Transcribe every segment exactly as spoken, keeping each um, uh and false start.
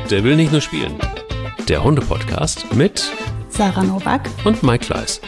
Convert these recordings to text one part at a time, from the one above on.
Der will nicht nur spielen. Der Hunde-Podcast mit Sarah Nowak und Mike Kleiss.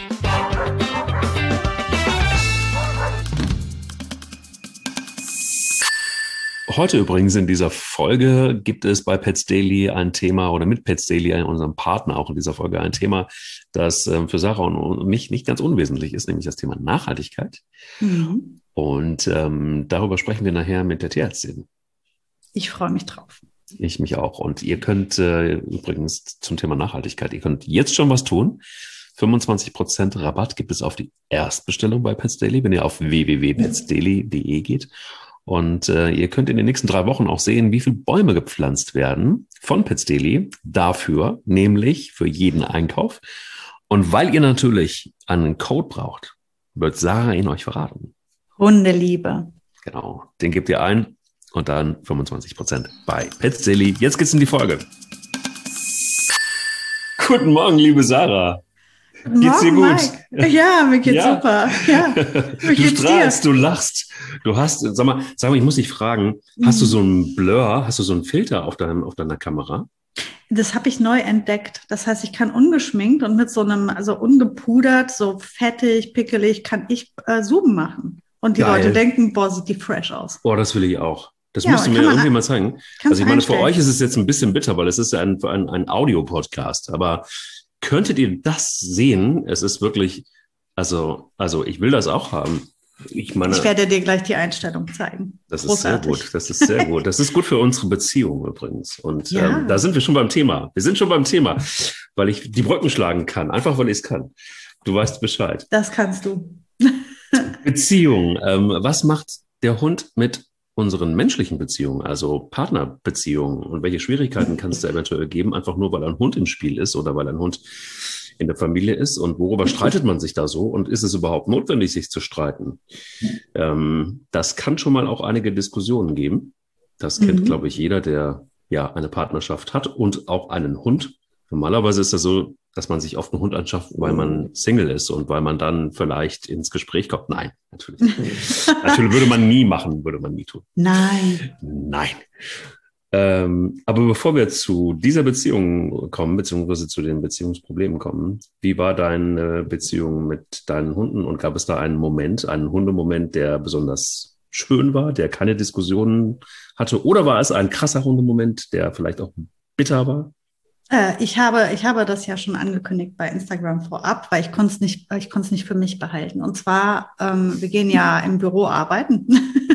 Heute übrigens in dieser Folge gibt es bei Pets Daily ein Thema oder mit Pets Daily, unserem Partner auch in dieser Folge, ein Thema, das ähm, für Sarah und mich nicht ganz unwesentlich ist, nämlich das Thema Nachhaltigkeit. Mhm. Und ähm, darüber sprechen wir nachher mit der Tierärztin. Ich freue mich drauf. Ich mich auch. Und ihr könnt äh, übrigens zum Thema Nachhaltigkeit, ihr könnt jetzt schon was tun. fünfundzwanzig Prozent Rabatt gibt es auf die Erstbestellung bei Pets Daily, wenn ihr auf w w w punkt pets daily punkt d e geht. Und äh, ihr könnt in den nächsten drei Wochen auch sehen, wie viele Bäume gepflanzt werden von Pets Daily dafür, nämlich für jeden Einkauf. Und weil ihr natürlich einen Code braucht, wird Sarah ihn euch verraten. Hundeliebe. Genau, den gebt ihr ein und dann fünfundzwanzig Prozent bei Pets Daily. Jetzt geht's in die Folge. Guten Morgen, liebe Sarah. Guten geht's dir Morgen, gut? Mike. Ja, mir geht's ja. super. Ja. Du strahlst, du lachst. Du hast, sag mal, sag mal, ich muss dich fragen, mhm. hast du so einen Blur, hast du so einen Filter auf deinem, auf deiner Kamera? Das habe ich neu entdeckt. Das heißt, ich kann ungeschminkt und mit so einem, also ungepudert, so fettig, pickelig, kann ich äh, Zoom machen. Und die Geil. Leute denken, boah, sieht die fresh aus. Boah, das will ich auch. Das ja, musst du mir irgendwie mal zeigen. Also ich meine, einstellen. für euch ist es jetzt ein bisschen bitter, weil es ist ein, ein, ein Audio-Podcast. Aber könntet ihr das sehen? Es ist wirklich, also, also ich will das auch haben. Ich meine, ich werde dir gleich die Einstellung zeigen. Das Großartig. ist sehr gut. Das ist sehr gut. Das ist gut für unsere Beziehung übrigens. Und ja. ähm, da sind wir schon beim Thema. Wir sind schon beim Thema, weil ich die Brücken schlagen kann. Einfach, weil ich es kann. Du weißt Bescheid. Das kannst du. Beziehung. Ähm, was macht der Hund mit unseren menschlichen Beziehungen, also Partnerbeziehungen, und welche Schwierigkeiten kann es da eventuell geben, einfach nur weil ein Hund im Spiel ist oder weil ein Hund in der Familie ist, und worüber streitet man sich da so und ist es überhaupt notwendig, sich zu streiten? Ähm, das kann schon mal auch einige Diskussionen geben. Das kennt, mhm. glaube ich, jeder, der ja eine Partnerschaft hat und auch einen Hund. Normalerweise ist das so, dass man sich oft einen Hund anschafft, weil man Single ist und weil man dann vielleicht ins Gespräch kommt. Nein, natürlich nicht. Natürlich würde man nie machen, würde man nie tun. Nein. Nein. Ähm, aber bevor wir zu dieser Beziehung kommen, beziehungsweise zu den Beziehungsproblemen kommen, wie war deine Beziehung mit deinen Hunden und gab es da einen Moment, einen Hundemoment, der besonders schön war, der keine Diskussionen hatte, oder war es ein krasser Hundemoment, der vielleicht auch bitter war? Ich habe, ich habe das ja schon angekündigt bei Instagram vorab, weil ich konnte es nicht, ich konnte es nicht für mich behalten. Und zwar, ähm, wir gehen ja im Büro arbeiten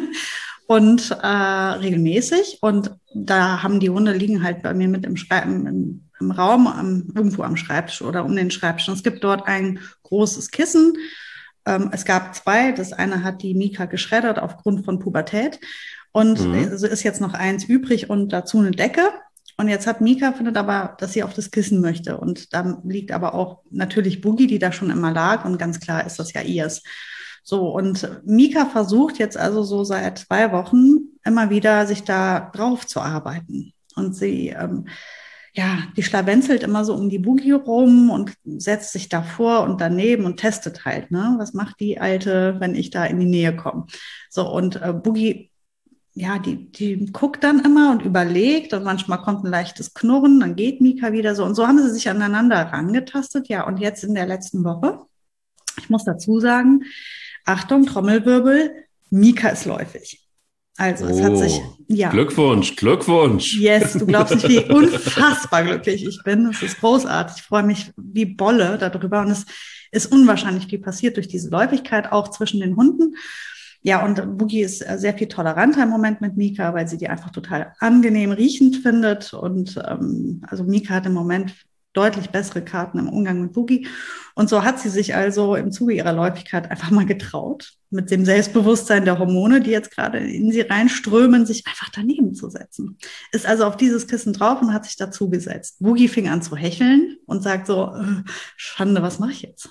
und äh, regelmäßig. Und da haben die Hunde liegen halt bei mir mit im, Schrei- im, im Raum, am, irgendwo am Schreibtisch oder um den Schreibtisch. Und es gibt dort ein großes Kissen. Ähm, es gab zwei. Das eine hat die Mika geschreddert aufgrund von Pubertät. Und mhm. so ist jetzt noch eins übrig und dazu eine Decke. Und jetzt hat Mika, findet aber, dass sie auf das Kissen möchte. Und da liegt aber auch natürlich Boogie, die da schon immer lag. Und ganz klar ist das ja ihrs. So, und Mika versucht jetzt also so seit zwei Wochen immer wieder, sich da drauf zu arbeiten. Und sie, ähm, ja, die schlawenzelt immer so um die Boogie rum und setzt sich davor und daneben und testet halt, ne? Was macht die Alte, wenn ich da in die Nähe komme? So, und äh, Boogie, ja, die, die guckt dann immer und überlegt und manchmal kommt ein leichtes Knurren, dann geht Mika wieder so. Und so haben sie sich aneinander herangetastet. Ja, und jetzt in der letzten Woche, ich muss dazu sagen, Achtung, Trommelwirbel, Mika ist läufig. Also es oh, hat sich, ja. Glückwunsch, Glückwunsch. Yes, du glaubst nicht, wie unfassbar glücklich ich bin. Es ist großartig. Ich freue mich wie Bolle darüber. Und es ist unwahrscheinlich viel passiert durch diese Läufigkeit, auch zwischen den Hunden. Ja, und Boogie ist sehr viel toleranter im Moment mit Mika, weil sie die einfach total angenehm riechend findet. Und ähm, also Mika hat im Moment deutlich bessere Karten im Umgang mit Boogie. Und so hat sie sich also im Zuge ihrer Läufigkeit einfach mal getraut, mit dem Selbstbewusstsein der Hormone, die jetzt gerade in sie reinströmen, sich einfach daneben zu setzen. Ist also auf dieses Kissen drauf und hat sich dazu gesetzt. Boogie fing an zu hecheln und sagt so, äh, Schande, was mache ich jetzt?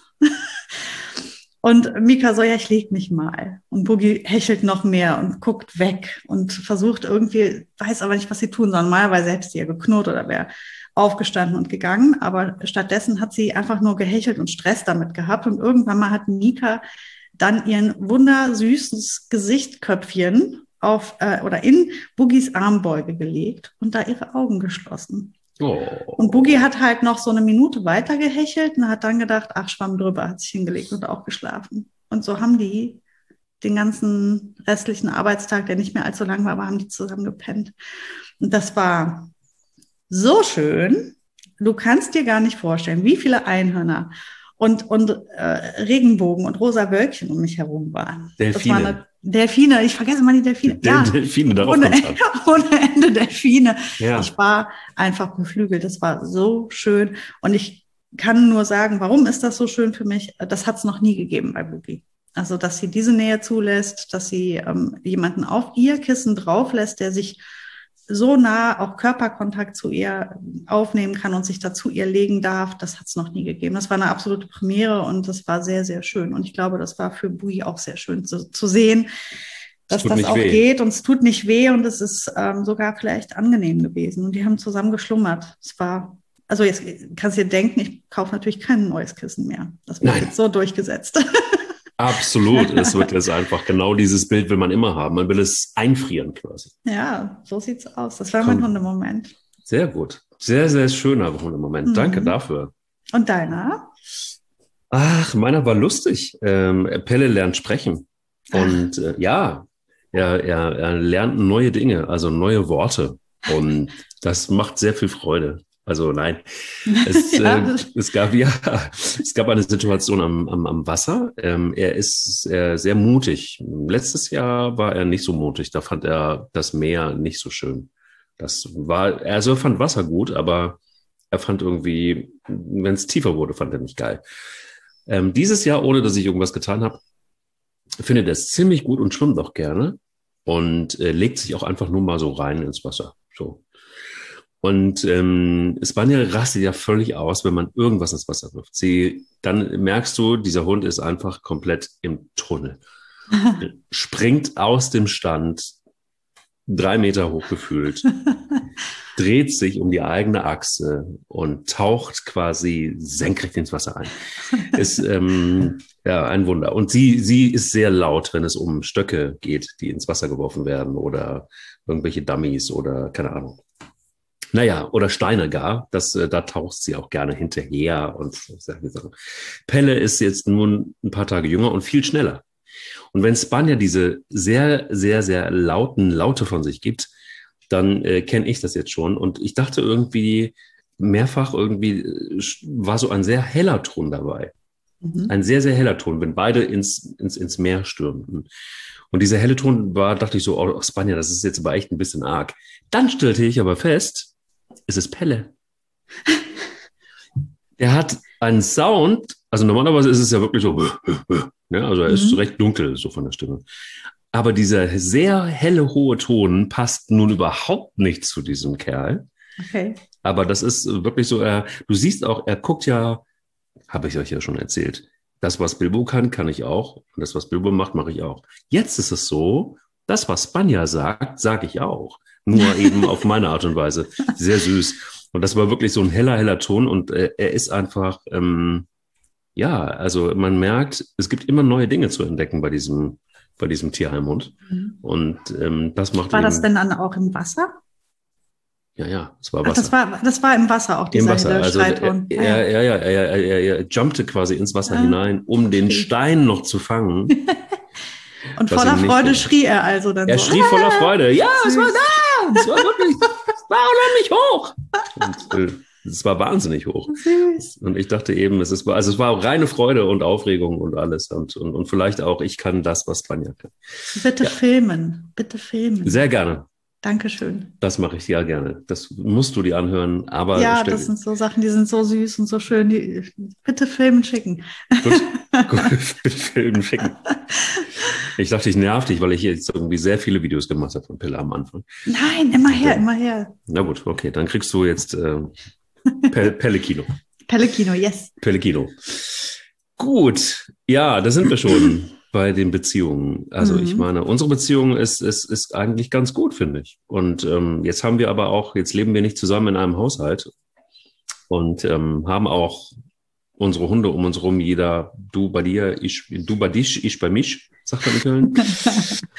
Und Mika so, ja, ich leg mich mal. Und Boogie hechelt noch mehr und guckt weg und versucht irgendwie, weiß aber nicht, was sie tun soll. Normalerweise hätte sie ja geknurrt oder wäre aufgestanden und gegangen. Aber stattdessen hat sie einfach nur gehechelt und Stress damit gehabt. Und irgendwann mal hat Mika dann ihren wundersüßes Gesichtköpfchen auf äh, oder in Boogies Armbeuge gelegt und da ihre Augen geschlossen. Oh. Und Boogie hat halt noch so eine Minute weiter gehechelt und hat dann gedacht, ach, Schwamm drüber, hat sich hingelegt und auch geschlafen. Und so haben die den ganzen restlichen Arbeitstag, der nicht mehr allzu lang war, aber haben die zusammen gepennt. Und das war so schön. Du kannst dir gar nicht vorstellen, wie viele Einhörner und, und äh, Regenbogen und rosa Wölkchen um mich herum waren. Delfine. Das war eine Delfine, ich vergesse mal die Delfine. Del- ja, Delfine, darauf ohne, kommt's an. ohne Ende Delfine. Ja. Ich war einfach beflügelt. Das war so schön. Und ich kann nur sagen, warum ist das so schön für mich? Das hat es noch nie gegeben bei Boogie. Also, dass sie diese Nähe zulässt, dass sie ähm, jemanden auf ihr Kissen drauf lässt, der sich so nah auch Körperkontakt zu ihr aufnehmen kann und sich dazu ihr legen darf, das hat es noch nie gegeben. Das war eine absolute Premiere und das war sehr, sehr schön. Und ich glaube, das war für Boogie auch sehr schön zu, zu sehen, dass das auch weh. geht und es tut nicht weh und es ist ähm, sogar vielleicht angenehm gewesen. Und die haben zusammen geschlummert. Es war, also jetzt kannst du dir denken, ich kaufe natürlich kein neues Kissen mehr. Das wird Nein. jetzt so durchgesetzt. Absolut. Es wird jetzt einfach genau dieses Bild will man immer haben. Man will es einfrieren quasi. Ja, so sieht's aus. Das war Komm. mein Hundemoment. Sehr gut. Sehr, sehr schöner Hundemoment. Mhm. Danke dafür. Und deiner? Ach, meiner war lustig. Ähm, Pelle lernt sprechen. Und äh, ja, er, er, er lernt neue Dinge, also neue Worte. Und das macht sehr viel Freude. Also nein, es, ja. äh, es gab ja, es gab eine Situation am, am, am Wasser. Ähm, er ist äh, sehr mutig. Letztes Jahr war er nicht so mutig. Da fand er das Meer nicht so schön. Das war, also er fand Wasser gut, aber er fand irgendwie, wenn es tiefer wurde, fand er nicht geil. Ähm, dieses Jahr, ohne dass ich irgendwas getan habe, findet er es ziemlich gut und schwimmt auch gerne und äh, legt sich auch einfach nur mal so rein ins Wasser. So. Und ähm, Spanja rastet ja völlig aus, wenn man irgendwas ins Wasser wirft. Sie, dann merkst du, dieser Hund ist einfach komplett im Tunnel. Springt aus dem Stand, drei Meter hoch gefühlt, dreht sich um die eigene Achse und taucht quasi senkrecht ins Wasser ein. Ist ähm, ja ein Wunder. Und sie, sie ist sehr laut, wenn es um Stöcke geht, die ins Wasser geworfen werden oder irgendwelche Dummies oder keine Ahnung. Naja, oder Steine gar, das, äh, da taucht sie auch gerne hinterher und solche Sachen. Pelle ist jetzt nun ein paar Tage jünger und viel schneller. Und wenn Spanja diese sehr, sehr, sehr lauten Laute von sich gibt, dann äh, kenne ich das jetzt schon. Und ich dachte irgendwie, mehrfach irgendwie äh, war so ein sehr heller Ton dabei. Mhm. Ein sehr, sehr heller Ton, wenn beide ins, ins, ins Meer stürmten. Und dieser helle Ton war, dachte ich so, oh, Spanja, das ist jetzt aber echt ein bisschen arg. Dann stellte ich aber fest, es ist Pelle. Er hat einen Sound, also normalerweise ist es ja wirklich so, ne? Also er ist mhm. recht dunkel, so von der Stimme. Aber dieser sehr helle, hohe Ton passt nun überhaupt nicht zu diesem Kerl. Okay. Aber das ist wirklich so, er, du siehst auch, er guckt ja, habe ich euch ja schon erzählt, das, was Bilbo kann, kann ich auch. Und das, was Bilbo macht, mache ich auch. Jetzt ist es so, das, was Spanja sagt, sage ich auch. Nur eben auf meine Art und Weise. Sehr süß. Und das war wirklich so ein heller, heller Ton. Und äh, er ist einfach, ähm, ja, also man merkt, es gibt immer neue Dinge zu entdecken bei diesem, bei diesem Tierheimhund. Mhm. Und ähm, das macht War eben, das denn dann auch im Wasser? Ja, ja, es war Wasser. Ach, das war, das war im Wasser auch, dieser Im Wasser. Also Schreiton. Er, er, ja, ja, er, er, er, er jumpte quasi ins Wasser ah, hinein, um den Stein noch zu fangen. Und voller Freude schrie er also dann Er so. schrie voller Freude. Ja, süß. Es war da! Es war wirklich, es war unheimlich hoch. Und äh, es war wahnsinnig hoch. Süß. Und ich dachte eben, es ist, also es war auch reine Freude und Aufregung und alles. Und, und, und vielleicht auch, ich kann das, was Spanja kann. Bitte ja. filmen. Bitte filmen. Sehr gerne. Dankeschön. Das mache ich ja gerne. Das musst du dir anhören. Aber ja, das sind so Sachen, die sind so süß und so schön. Die, bitte filmen schicken. Gut, gut, bitte filmen schicken. Ich dachte, ich nerv dich, weil ich jetzt irgendwie sehr viele Videos gemacht habe von Pelle am Anfang. Nein, immer her, immer her. Na gut, okay, dann kriegst du jetzt äh, Pe- Pelle-Kino. Pelle-Kino, yes. Pelle-Kino. Gut, ja, da sind wir schon bei den Beziehungen. Also mhm. ich meine, unsere Beziehung ist, ist, ist eigentlich ganz gut, finde ich. Und ähm, jetzt haben wir aber auch, jetzt leben wir nicht zusammen in einem Haushalt und ähm, haben auch unsere Hunde um uns rum, jeder, du bei dir, ich, du bei dich, ich bei mich, sagt man in Köln.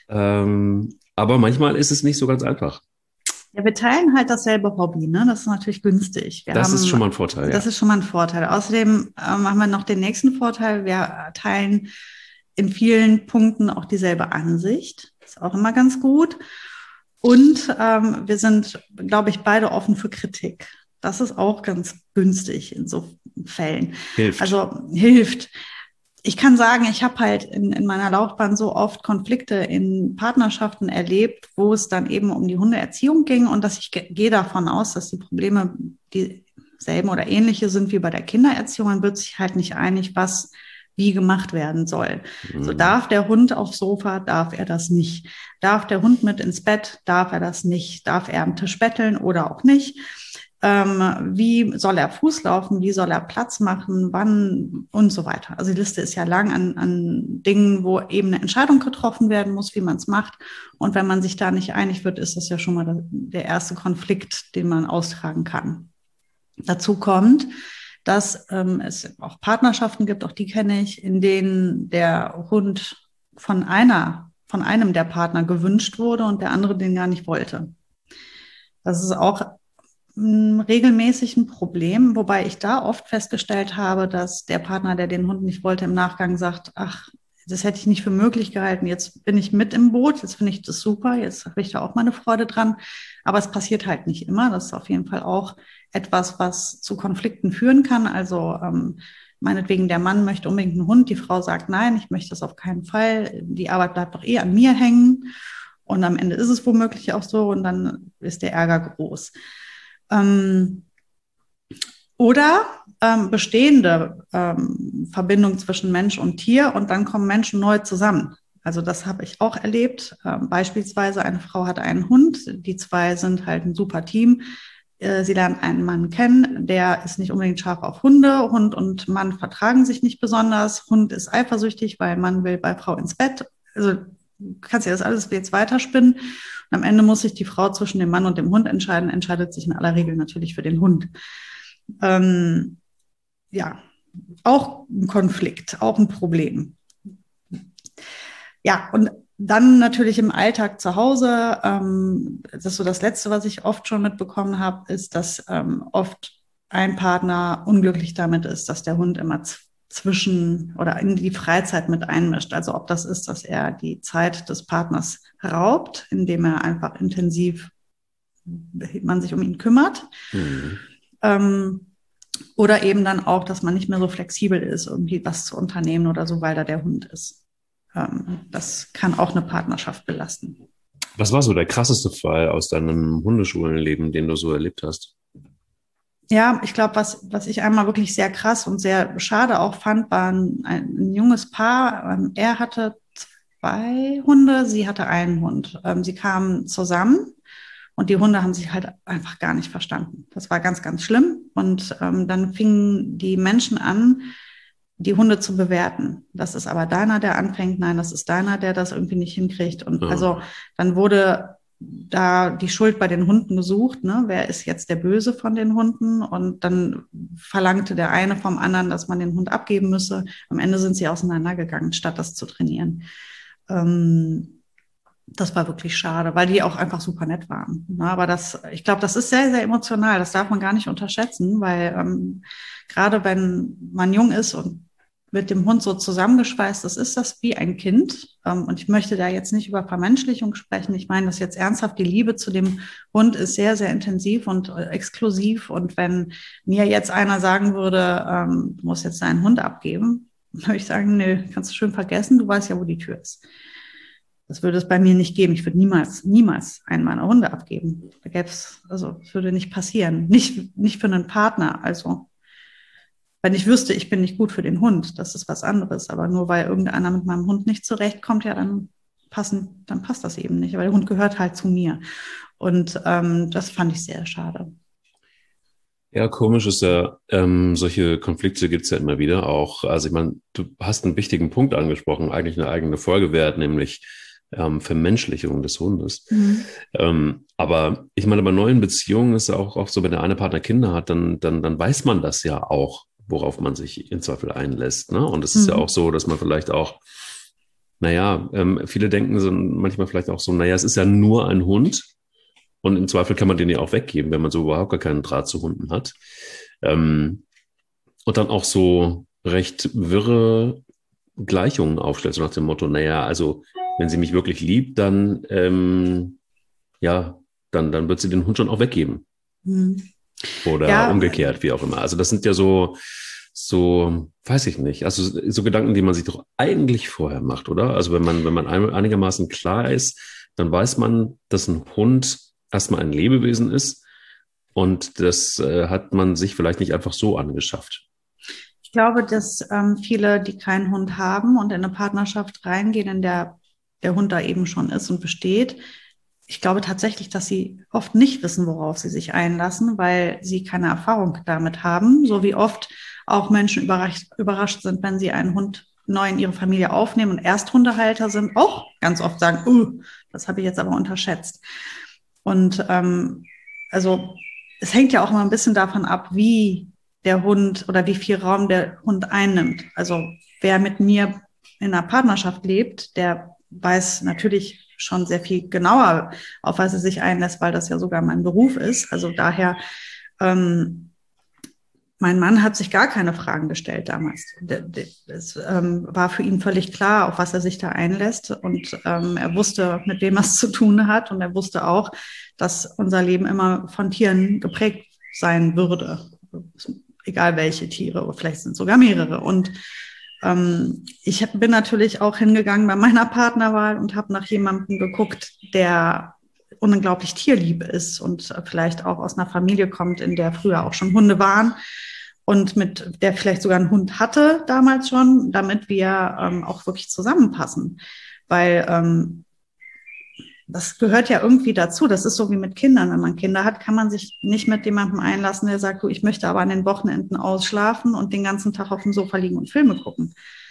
Ähm, aber manchmal ist es nicht so ganz einfach. Ja, wir teilen halt dasselbe Hobby, ne? Das ist natürlich günstig. Wir Das ist haben, schon mal ein Vorteil, das ja. ist schon mal ein Vorteil. Außerdem ähm, haben wir noch den nächsten Vorteil. Wir teilen in vielen Punkten auch dieselbe Ansicht. Ist auch immer ganz gut. Und ähm, wir sind, glaube ich, beide offen für Kritik. Das ist auch ganz günstig in so Fällen. Hilft. Also hilft. Ich kann sagen, ich habe halt in, in meiner Laufbahn so oft Konflikte in Partnerschaften erlebt, wo es dann eben um die Hundeerziehung ging und dass ich ge gehe davon aus, dass die Probleme dieselben oder ähnliche sind wie bei der Kindererziehung. Man wird sich halt nicht einig, was wie gemacht werden soll. So Mhm. darf der Hund aufs Sofa, darf er das nicht. Darf der Hund mit ins Bett, darf er das nicht. Darf er am Tisch betteln oder auch nicht. Ähm, wie soll er Fuß laufen, wie soll er Platz machen, wann und so weiter. Also die Liste ist ja lang an, an Dingen, wo eben eine Entscheidung getroffen werden muss, wie man es macht. Und wenn man sich da nicht einig wird, ist das ja schon mal der erste Konflikt, den man austragen kann. Dazu kommt, dass ähm, es auch Partnerschaften gibt, auch die kenne ich, in denen der Hund von einer, von einem der Partner gewünscht wurde und der andere den gar nicht wollte. Das ist auch regelmäßig ein Problem, wobei ich da oft festgestellt habe, dass der Partner, der den Hund nicht wollte, im Nachgang sagt, ach, das hätte ich nicht für möglich gehalten, jetzt bin ich mit im Boot, jetzt finde ich das super, jetzt habe ich da auch meine Freude dran, aber es passiert halt nicht immer, das ist auf jeden Fall auch etwas, was zu Konflikten führen kann, also ähm, meinetwegen der Mann möchte unbedingt einen Hund, die Frau sagt, nein, ich möchte das auf keinen Fall, die Arbeit bleibt doch eh an mir hängen und am Ende ist es womöglich auch so und dann ist der Ärger groß. Ähm, oder ähm, bestehende ähm, Verbindung zwischen Mensch und Tier und dann kommen Menschen neu zusammen. Also das habe ich auch erlebt. Ähm, beispielsweise eine Frau hat einen Hund, die zwei sind halt ein super Team. Äh, sie lernt einen Mann kennen, der ist nicht unbedingt scharf auf Hunde. Hund und Mann vertragen sich nicht besonders. Hund ist eifersüchtig, weil Mann will bei Frau ins Bett. Also du kannst ja das alles jetzt weiterspinnen. Und am Ende muss sich die Frau zwischen dem Mann und dem Hund entscheiden, entscheidet sich in aller Regel natürlich für den Hund. Ähm, ja, auch ein Konflikt, auch ein Problem. Ja, und dann natürlich im Alltag zu Hause, ähm, das ist so das Letzte, was ich oft schon mitbekommen habe, ist, dass ähm, oft ein Partner unglücklich damit ist, dass der Hund immer zwischen oder in die Freizeit mit einmischt. Also ob das ist, dass er die Zeit des Partners raubt, indem er einfach intensiv man sich um ihn kümmert. Mhm. Ähm, oder eben dann auch, dass man nicht mehr so flexibel ist, irgendwie was zu unternehmen oder so, weil da der Hund ist. Ähm, das kann auch eine Partnerschaft belasten. Was war so der krasseste Fall aus deinem Hundeschulenleben, den du so erlebt hast? Ja, ich glaube, was, was ich einmal wirklich sehr krass und sehr schade auch fand, war ein, ein junges Paar. Ähm, er hatte zwei Hunde, sie hatte einen Hund. Ähm, sie kamen zusammen und die Hunde haben sich halt einfach gar nicht verstanden. Das war ganz, ganz schlimm. Und ähm, dann fingen die Menschen an, die Hunde zu bewerten. Das ist aber deiner, der anfängt. Nein, das ist deiner, der das irgendwie nicht hinkriegt. Und Oh. also dann wurde da die Schuld bei den Hunden gesucht, ne? Wer ist jetzt der Böse von den Hunden? Und dann verlangte der eine vom anderen, dass man den Hund abgeben müsse. Am Ende sind sie auseinandergegangen, statt das zu trainieren. Ähm, das war wirklich schade, weil die auch einfach super nett waren. Na, aber das, ich glaube, das ist sehr, sehr emotional. Das darf man gar nicht unterschätzen, weil ähm, gerade wenn man jung ist und mit dem Hund so zusammengeschweißt ist, ist das wie ein Kind. Ähm, und ich möchte da jetzt nicht über Vermenschlichung sprechen. Ich meine das jetzt ernsthaft. Die Liebe zu dem Hund ist sehr, sehr intensiv und äh, exklusiv. Und wenn mir jetzt einer sagen würde, ähm, du musst jetzt deinen Hund abgeben, würde ich sagen, nö, kannst du schön vergessen. Du weißt ja, wo die Tür ist. Das würde es bei mir nicht geben. Ich würde niemals, niemals einen meiner Hunde abgeben. Da gäbe es, also, es würde nicht passieren. Nicht, nicht für einen Partner. Also, wenn ich wüsste, ich bin nicht gut für den Hund, das ist was anderes. Aber nur weil irgendeiner mit meinem Hund nicht zurechtkommt, ja, dann passen, dann passt das eben nicht. Aber der Hund gehört halt zu mir. Und ähm, das fand ich sehr schade. Ja, komisch ist ja, ähm, solche Konflikte gibt's ja immer wieder auch. Also ich meine, du hast einen wichtigen Punkt angesprochen, eigentlich eine eigene Folge wert, nämlich ähm, Vermenschlichung des Hundes. Mhm. Ähm, aber ich meine, bei neuen Beziehungen ist ja auch oft so, wenn der eine Partner Kinder hat, dann, dann, dann weiß man das ja auch, worauf man sich im Zweifel einlässt. Ne? Und es ist ja auch Mhm. so, dass man vielleicht auch naja, ähm, viele denken so manchmal vielleicht auch so, naja, es ist ja nur ein Hund und im Zweifel kann man den ja auch weggeben, wenn man so überhaupt gar keinen Draht zu Hunden hat. Ähm, und dann auch so recht wirre Gleichungen aufstellt, so nach dem Motto, naja, also wenn sie mich wirklich liebt, dann, ähm, ja, dann, dann wird sie den Hund schon auch weggeben. Hm. Oder Ja, umgekehrt, wie auch immer. Also das sind ja so, so, weiß ich nicht, also so Gedanken, die man sich doch eigentlich vorher macht, oder? Also wenn man, wenn man einigermaßen klar ist, dann weiß man, dass ein Hund erstmal ein Lebewesen ist und das äh, hat man sich vielleicht nicht einfach so angeschafft. ich glaube, dass ähm, viele, die keinen Hund haben und in eine Partnerschaft reingehen, in der der Hund da eben schon ist und besteht, ich glaube tatsächlich, dass sie oft nicht wissen, worauf sie sich einlassen, weil sie keine Erfahrung damit haben, so wie oft auch Menschen überrascht, überrascht sind, wenn sie einen Hund neu in ihre Familie aufnehmen und Ersthundehalter sind, auch ganz oft sagen, uh, das habe ich jetzt aber unterschätzt. Und ähm, also es hängt ja auch immer ein bisschen davon ab, wie der Hund oder wie viel Raum der Hund einnimmt. Also wer mit mir in einer Partnerschaft lebt, der weiß natürlich schon sehr viel genauer, auf was er sich einlässt, weil das ja sogar mein Beruf ist. Also daher, ähm, mein Mann hat sich gar keine Fragen gestellt damals. Es ähm, war für ihn völlig klar, auf was er sich da einlässt. Und ähm, er wusste, mit wem er es zu tun hat. Und er wusste auch, dass unser Leben immer von Tieren geprägt sein würde. Egal welche Tiere, vielleicht sind es sogar mehrere. Und ähm, ich bin natürlich auch hingegangen bei meiner Partnerwahl und habe nach jemandem geguckt, der unglaublich tierlieb ist und vielleicht auch aus einer Familie kommt, in der früher auch schon Hunde waren und mit der vielleicht sogar einen Hund hatte damals schon, damit wir ähm, auch wirklich zusammenpassen. Weil ähm, das gehört ja irgendwie dazu. Das ist so wie mit Kindern. Wenn man Kinder hat, kann man sich nicht mit jemandem einlassen, der sagt, du, ich möchte aber an den Wochenenden ausschlafen und den ganzen Tag auf dem Sofa liegen und Filme gucken.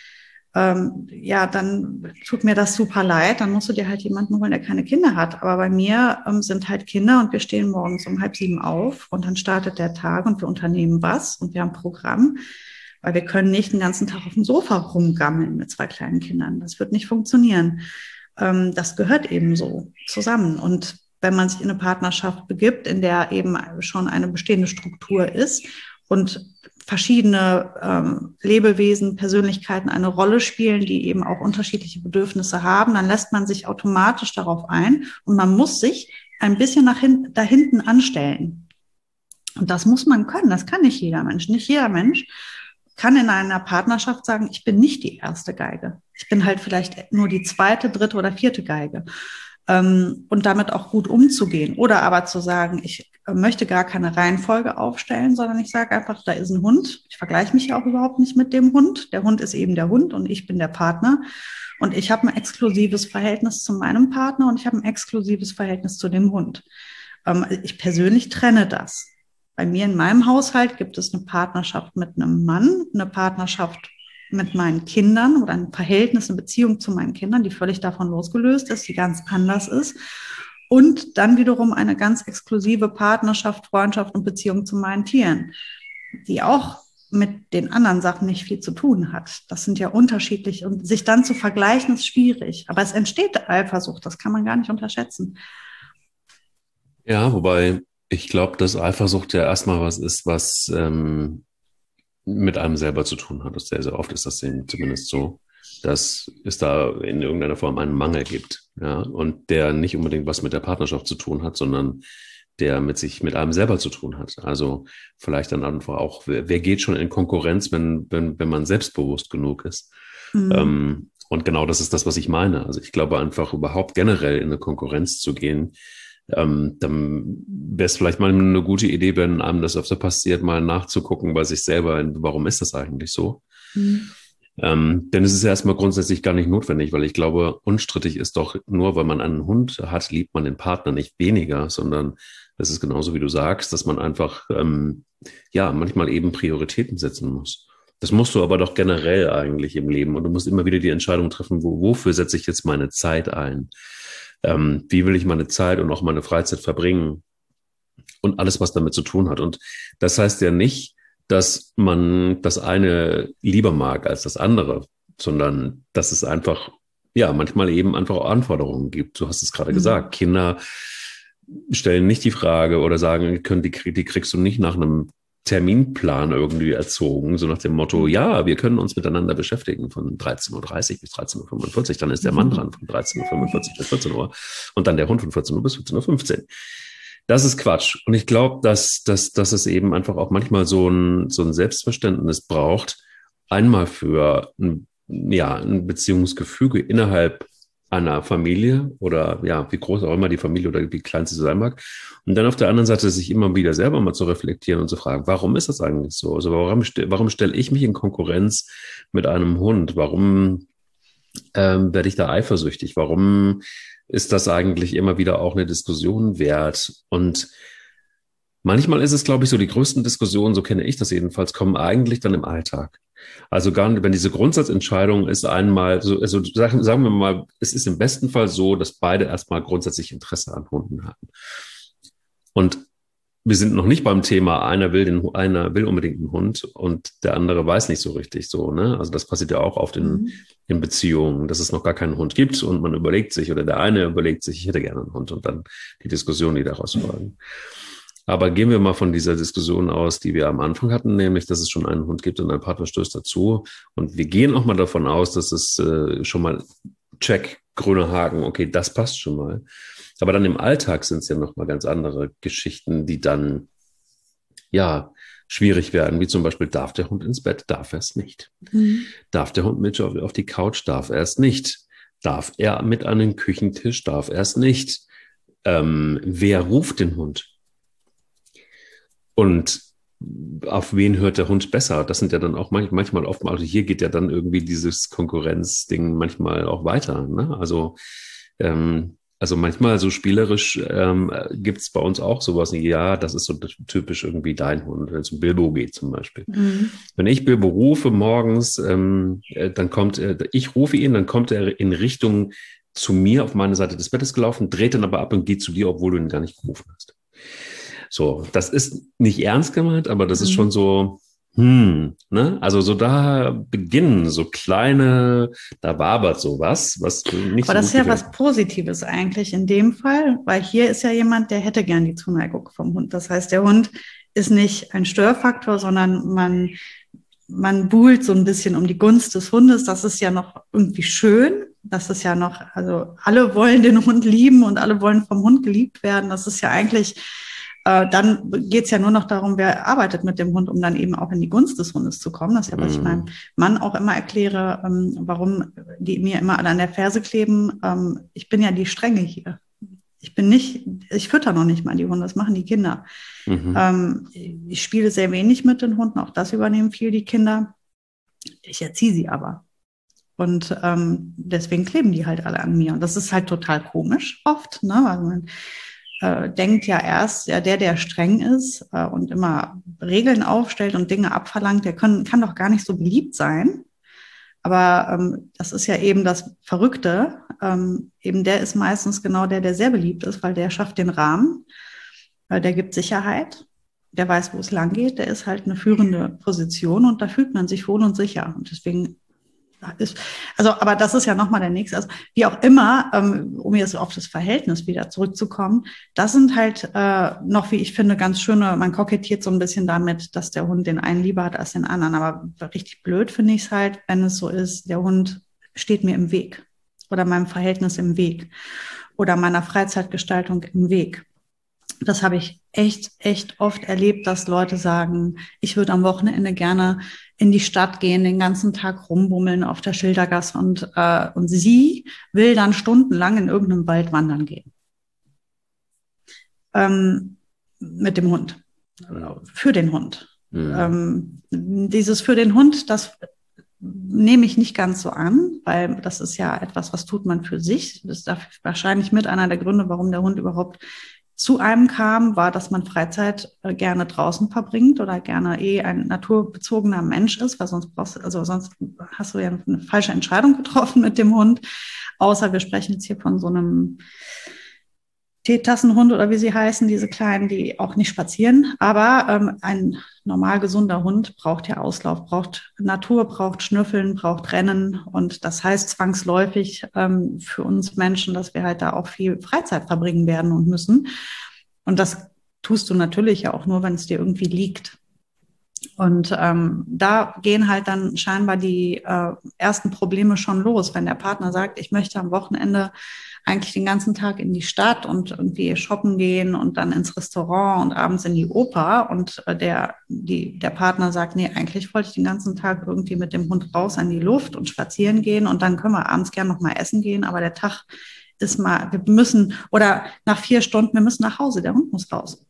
Ähm, ja, dann tut mir das super leid. Dann musst du dir halt jemanden holen, der keine Kinder hat. Aber bei mir ähm, sind halt Kinder und wir stehen morgens um halb sieben auf und dann startet der Tag und wir unternehmen was und wir haben ein Programm, weil wir können nicht den ganzen Tag auf dem Sofa rumgammeln mit zwei kleinen Kindern. Das wird nicht funktionieren. Ähm, das gehört eben so zusammen. Und wenn man sich in eine Partnerschaft begibt, in der eben schon eine bestehende Struktur ist und verschiedene ähm, Lebewesen, Persönlichkeiten eine Rolle spielen, die eben auch unterschiedliche Bedürfnisse haben, dann lässt man sich automatisch darauf ein und man muss sich ein bisschen nach hin, da hinten anstellen. Und das muss man können, das kann nicht jeder Mensch. Nicht jeder Mensch kann in einer Partnerschaft sagen, ich bin nicht die erste Geige. Ich bin halt vielleicht nur die zweite, dritte oder vierte Geige. Ähm, und damit auch gut umzugehen. Oder aber zu sagen, ich möchte gar keine Reihenfolge aufstellen, sondern ich sage einfach, da ist ein Hund. Ich vergleiche mich ja auch überhaupt nicht mit dem Hund. Der Hund ist eben der Hund und ich bin der Partner. Und ich habe ein exklusives Verhältnis zu meinem Partner und ich habe ein exklusives Verhältnis zu dem Hund. Ähm, ich persönlich trenne das. Bei mir in meinem Haushalt gibt es eine Partnerschaft mit einem Mann, eine Partnerschaft mit meinen Kindern oder ein Verhältnis, eine Beziehung zu meinen Kindern, die völlig davon losgelöst ist, die ganz anders ist. Und dann wiederum eine ganz exklusive Partnerschaft, Freundschaft und Beziehung zu meinen Tieren, die auch mit den anderen Sachen nicht viel zu tun hat. Das sind ja unterschiedlich und sich dann zu vergleichen ist schwierig. Aber es entsteht Eifersucht, das kann man gar nicht unterschätzen. Ja, wobei ich glaube, dass Eifersucht ja erstmal was ist, was ähm, mit einem selber zu tun hat. Das sehr, sehr oft ist das eben zumindest so, dass es da in irgendeiner Form einen Mangel gibt, ja, und der nicht unbedingt was mit der Partnerschaft zu tun hat, sondern der mit sich, mit einem selber zu tun hat. Also vielleicht dann einfach auch, wer, wer geht schon in Konkurrenz, wenn, wenn, wenn man selbstbewusst genug ist? Mhm. Ähm, und genau das ist das, was ich meine. Also ich glaube einfach überhaupt generell in eine Konkurrenz zu gehen, ähm, dann wäre es vielleicht mal eine gute Idee, wenn einem das öfter passiert, mal nachzugucken bei sich selber, warum ist das eigentlich so? Mhm. Ähm, denn es ist ja erstmal grundsätzlich gar nicht notwendig, weil ich glaube, unstrittig ist doch nur, weil man einen Hund hat, liebt man den Partner nicht weniger, sondern das ist genauso wie du sagst, dass man einfach, ähm, ja, manchmal eben Prioritäten setzen muss. Das musst du aber doch generell eigentlich im Leben und du musst immer wieder die Entscheidung treffen, wo, wofür setze ich jetzt meine Zeit ein? Ähm, wie will ich meine Zeit und auch meine Freizeit verbringen? Und alles, was damit zu tun hat. Und das heißt ja nicht, dass man das eine lieber mag als das andere, sondern dass es einfach ja, manchmal eben einfach auch Anforderungen gibt. Du hast es gerade Mhm. gesagt. Kinder stellen nicht die Frage oder sagen, können die, die kriegst du nicht nach einem Terminplan irgendwie erzogen, so nach dem Motto, ja, wir können uns miteinander beschäftigen von dreizehn Uhr dreißig bis dreizehn Uhr fünfundvierzig, dann ist der Mann dran von dreizehn Uhr fünfundvierzig bis vierzehn Uhr und dann der Hund von vierzehn Uhr bis vierzehn Uhr fünfzehn. Das ist Quatsch. Und ich glaube, dass, dass, dass es eben einfach auch manchmal so ein, so ein Selbstverständnis braucht, einmal für ein, ja, ein Beziehungsgefüge innerhalb einer Familie oder ja, wie groß auch immer die Familie oder wie klein sie sein mag. Und dann auf der anderen Seite sich immer wieder selber mal zu reflektieren und zu fragen, warum ist das eigentlich so? Also warum, warum stelle ich mich in Konkurrenz mit einem Hund? Warum ähm, werde ich da eifersüchtig? Warum ist das eigentlich immer wieder auch eine Diskussion wert? Und manchmal ist es, glaube ich, so, die größten Diskussionen, so kenne ich das jedenfalls, kommen eigentlich dann im Alltag. Also gar nicht, wenn diese Grundsatzentscheidung ist einmal, so, also sagen, sagen wir mal, es ist im besten Fall so, dass beide erstmal grundsätzlich Interesse an Hunden haben. Und wir sind noch nicht beim Thema, einer will den, einer will unbedingt einen Hund und der andere weiß nicht so richtig so, ne? Also das passiert ja auch oft in, Mhm. in Beziehungen, dass es noch gar keinen Hund gibt und man überlegt sich oder der eine überlegt sich, ich hätte gerne einen Hund und dann die Diskussion, die daraus folgen. Aber gehen wir mal von dieser Diskussion aus, die wir am Anfang hatten, nämlich, dass es schon einen Hund gibt und ein Partner stößt dazu. Und wir gehen auch mal davon aus, dass es äh, schon mal check, grüner Haken, okay, das passt schon mal. Aber dann im Alltag sind es ja nochmal ganz andere Geschichten, die dann, ja, schwierig werden, wie zum Beispiel, darf der Hund ins Bett, darf er es nicht. Mhm. Darf der Hund mit auf, auf die Couch, darf er es nicht. Darf er mit an den Küchentisch, darf er es nicht. Ähm, wer ruft den Hund? Und auf wen hört der Hund besser? Das sind ja dann auch manchmal oft, also hier geht ja dann irgendwie dieses Konkurrenzding manchmal auch weiter. Ne? Also, ähm, also manchmal so spielerisch ähm, gibt es bei uns auch sowas, ja, das ist so typisch irgendwie dein Hund, wenn es um Bilbo geht zum Beispiel. Mhm. Wenn ich Bilbo rufe morgens, ähm, dann kommt, äh, ich rufe ihn, dann kommt er in Richtung zu mir auf meine Seite des Bettes gelaufen, dreht dann aber ab und geht zu dir, obwohl du ihn gar nicht gerufen hast. So, das ist nicht ernst gemeint, aber das ist schon Mhm. so, hm, ne? Also so da beginnen so kleine, da wabert sowas, was nicht Aber so das ist gut ja gefällt. was Positives eigentlich in dem Fall, weil hier ist ja jemand, der hätte gern die Zuneigung vom Hund. Das heißt, der Hund ist nicht ein Störfaktor, sondern man, man buhlt so ein bisschen um die Gunst des Hundes. Das ist ja noch irgendwie schön. Das ist ja noch, also alle wollen den Hund lieben und alle wollen vom Hund geliebt werden. Das ist ja eigentlich, äh, dann geht es ja nur noch darum, wer arbeitet mit dem Hund, um dann eben auch in die Gunst des Hundes zu kommen. Das ist ja, was ich meinem Mm, Mann auch immer erkläre, ähm, warum die mir immer alle an der Ferse kleben. Ähm, ich bin ja die Strenge hier. Ich bin nicht, ich fütter noch nicht mal die Hunde, das machen die Kinder. mhm, Ähm, ich spiele sehr wenig mit den Hunden, auch das übernehmen viel die Kinder. Ich erziehe sie aber. Und ähm, deswegen kleben die halt alle an mir. Und das ist halt total komisch oft, ne? Weil man äh, denkt ja erst, ja, der, der streng ist äh, und immer Regeln aufstellt und Dinge abverlangt, der kann, kann doch gar nicht so beliebt sein. Aber ähm, das ist ja eben das Verrückte. Ähm, eben der ist meistens genau der, der sehr beliebt ist, weil der schafft den Rahmen, äh, der gibt Sicherheit, der weiß, wo es lang geht, der ist halt eine führende Position und da fühlt man sich wohl und sicher. Und deswegen ist, also, aber das ist ja nochmal der nächste. Also, wie auch immer, ähm, um jetzt auf das Verhältnis wieder zurückzukommen, das sind halt äh, noch, wie ich finde, ganz schöne, man kokettiert so ein bisschen damit, dass der Hund den einen lieber hat als den anderen. Aber richtig blöd finde ich es halt, wenn es so ist, der Hund steht mir im Weg oder meinem Verhältnis im Weg oder meiner Freizeitgestaltung im Weg. Das habe ich echt, echt oft erlebt, dass Leute sagen, ich würde am Wochenende gerne in die Stadt gehen, den ganzen Tag rumbummeln auf der Schildergasse und, äh, und sie will dann stundenlang in irgendeinem Wald wandern gehen. Ähm, mit dem Hund. Für den Hund. mm, Ähm, dieses für den Hund, das nehme ich nicht ganz so an, weil das ist ja etwas, was tut man für sich. Das ist wahrscheinlich mit einer der Gründe, warum der Hund überhaupt zu einem kam, war, dass man Freizeit äh, gerne draußen verbringt oder gerne eh ein naturbezogener Mensch ist, weil sonst brauchst du, also sonst hast du ja eine falsche Entscheidung getroffen mit dem Hund. Außer wir sprechen jetzt hier von so einem Teetassenhunde oder wie sie heißen, diese kleinen, die auch nicht spazieren. Aber ähm, ein normal gesunder Hund braucht ja Auslauf, braucht Natur, braucht Schnüffeln, braucht Rennen. Und das heißt zwangsläufig ähm, für uns Menschen, dass wir halt da auch viel Freizeit verbringen werden und müssen. Und das tust du natürlich ja auch nur, wenn es dir irgendwie liegt. Und ähm, da gehen halt dann scheinbar die äh, ersten Probleme schon los, wenn der Partner sagt, ich möchte am Wochenende eigentlich den ganzen Tag in die Stadt und irgendwie shoppen gehen und dann ins Restaurant und abends in die Oper und äh, der, die, der Partner sagt, nee, eigentlich wollte ich den ganzen Tag irgendwie mit dem Hund raus an die Luft und spazieren gehen und dann können wir abends gern noch mal essen gehen, aber der Tag ist mal, wir müssen, oder nach vier Stunden, wir müssen nach Hause, der Hund muss raus.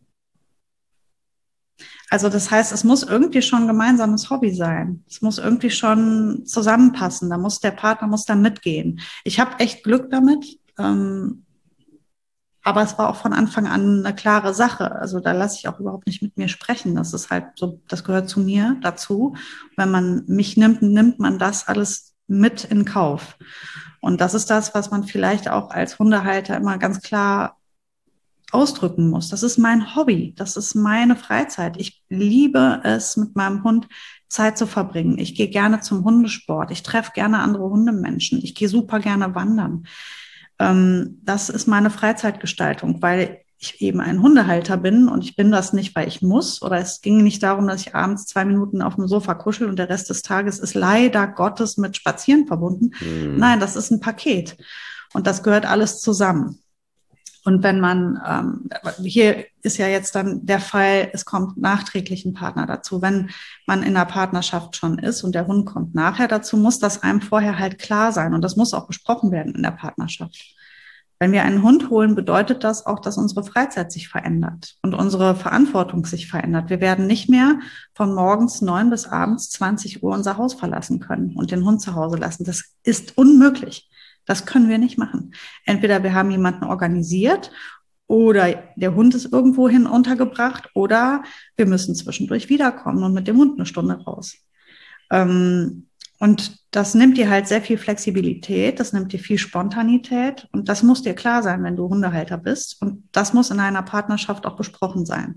Also das heißt, es muss irgendwie schon ein gemeinsames Hobby sein. Es muss irgendwie schon zusammenpassen. Da muss der Partner muss da mitgehen. Ich habe echt Glück damit, ähm, aber es war auch von Anfang an eine klare Sache. Also da lasse ich auch überhaupt nicht mit mir sprechen. Das ist halt so, das gehört zu mir dazu. Wenn man mich nimmt, nimmt man das alles mit in Kauf. Und das ist das, was man vielleicht auch als Hundehalter immer ganz klar ausdrücken muss. Das ist mein Hobby. Das ist meine Freizeit. Ich liebe es, mit meinem Hund Zeit zu verbringen. Ich gehe gerne zum Hundesport. Ich treffe gerne andere Hundemenschen. Ich gehe super gerne wandern. Ähm, das ist meine Freizeitgestaltung, weil ich eben ein Hundehalter bin und ich bin das nicht, weil ich muss, oder es ging nicht darum, dass ich abends zwei Minuten auf dem Sofa kuschel und der Rest des Tages ist leider Gottes mit Spazieren verbunden. Mhm. Nein, das ist ein Paket und das gehört alles zusammen. Und wenn man, ähm, hier ist ja jetzt dann der Fall, es kommt nachträglich ein Partner dazu. Wenn man in einer Partnerschaft schon ist und der Hund kommt nachher dazu, muss das einem vorher halt klar sein. Und das muss auch besprochen werden in der Partnerschaft. Wenn wir einen Hund holen, bedeutet das auch, dass unsere Freizeit sich verändert und unsere Verantwortung sich verändert. Wir werden nicht mehr von morgens neun bis abends zwanzig Uhr unser Haus verlassen können und den Hund zu Hause lassen. Das ist unmöglich. Das können wir nicht machen. Entweder wir haben jemanden organisiert oder der Hund ist irgendwohin untergebracht oder wir müssen zwischendurch wiederkommen und mit dem Hund eine Stunde raus. Ähm, und das nimmt dir halt sehr viel Flexibilität, das nimmt dir viel Spontanität und das muss dir klar sein, wenn du Hundehalter bist. Und das muss in einer Partnerschaft auch besprochen sein.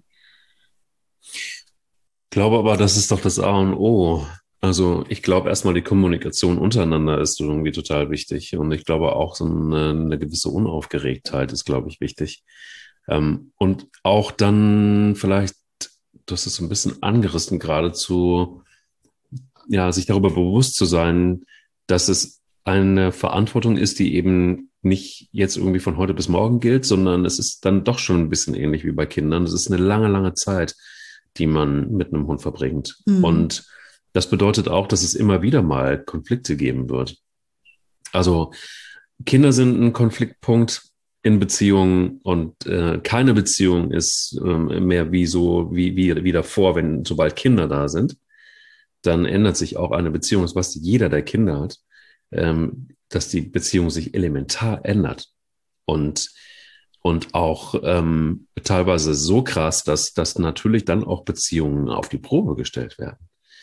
Ich glaube aber, das ist doch das A und O. Also ich glaube erstmal, die Kommunikation untereinander ist irgendwie total wichtig. Und ich glaube auch so eine, eine gewisse Unaufgeregtheit ist, glaube ich, wichtig. Ähm, und auch dann vielleicht, das ist so ein bisschen angerissen geradezu, ja, sich darüber bewusst zu sein, dass es eine Verantwortung ist, die eben nicht jetzt irgendwie von heute bis morgen gilt, sondern es ist dann doch schon ein bisschen ähnlich wie bei Kindern. Es ist eine lange, lange Zeit, die man mit einem Hund verbringt. Mhm. Und das bedeutet auch, dass es immer wieder mal Konflikte geben wird. Also Kinder sind ein Konfliktpunkt in Beziehungen und äh, keine Beziehung ist äh, mehr wie so wie, wie, wie davor, wenn sobald Kinder da sind. Dann ändert sich auch eine Beziehung, das was jeder, der Kinder hat, ähm, dass die Beziehung sich elementar ändert. Und Und auch ähm, teilweise so krass, dass, dass natürlich dann auch Beziehungen auf die Probe gestellt werden.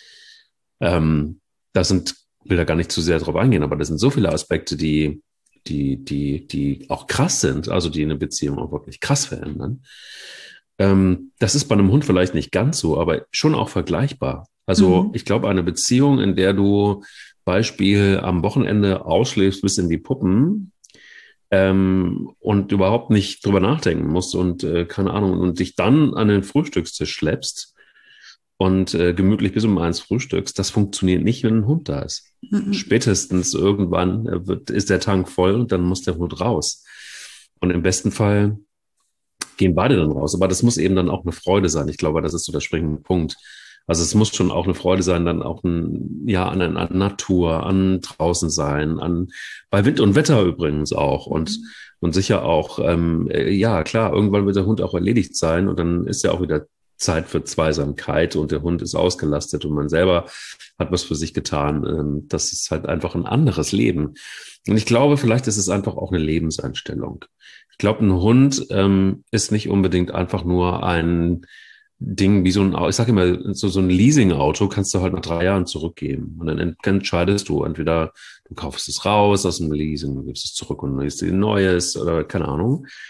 Ähm, das sind, will da gar nicht zu sehr drauf eingehen, aber das sind so viele Aspekte, die, die, die, die auch krass sind, also die eine Beziehung auch wirklich krass verändern. Ähm, das ist bei einem Hund vielleicht nicht ganz so, aber schon auch vergleichbar. Also mhm. ich glaube, eine Beziehung, in der du Beispiel am Wochenende ausschläfst bis in die Puppen, Ähm, und überhaupt nicht drüber nachdenken musst und äh, keine Ahnung und dich dann an den Frühstückstisch schleppst und äh, gemütlich bis um eins frühstückst, das funktioniert nicht, wenn ein Hund da ist. Mhm. Spätestens irgendwann äh, wird, ist der Tank voll und dann muss der Hund raus. Und im besten Fall gehen beide dann raus. Aber das muss eben dann auch eine Freude sein. Ich glaube, das ist so der springende Punkt. Also es muss schon auch eine Freude sein, dann auch ein, ja, an, an Natur, an draußen sein, an bei Wind und Wetter übrigens auch und, mhm. und sicher auch, ähm, ja klar, irgendwann wird der Hund auch erledigt sein und dann ist ja auch wieder Zeit für Zweisamkeit und der Hund ist ausgelastet und man selber hat was für sich getan. Ähm, das ist halt einfach ein anderes Leben. Und ich glaube, vielleicht ist es einfach auch eine Lebenseinstellung. Ich glaube, ein Hund ähm, ist nicht unbedingt einfach nur ein Ding wie so ein, ich sage immer, so, so ein Leasing-Auto kannst du halt nach drei Jahren zurückgeben. Und dann entscheidest du entweder, du kaufst es raus aus dem Leasing, du gibst es zurück und nimmst dir ein neues oder keine Ahnung.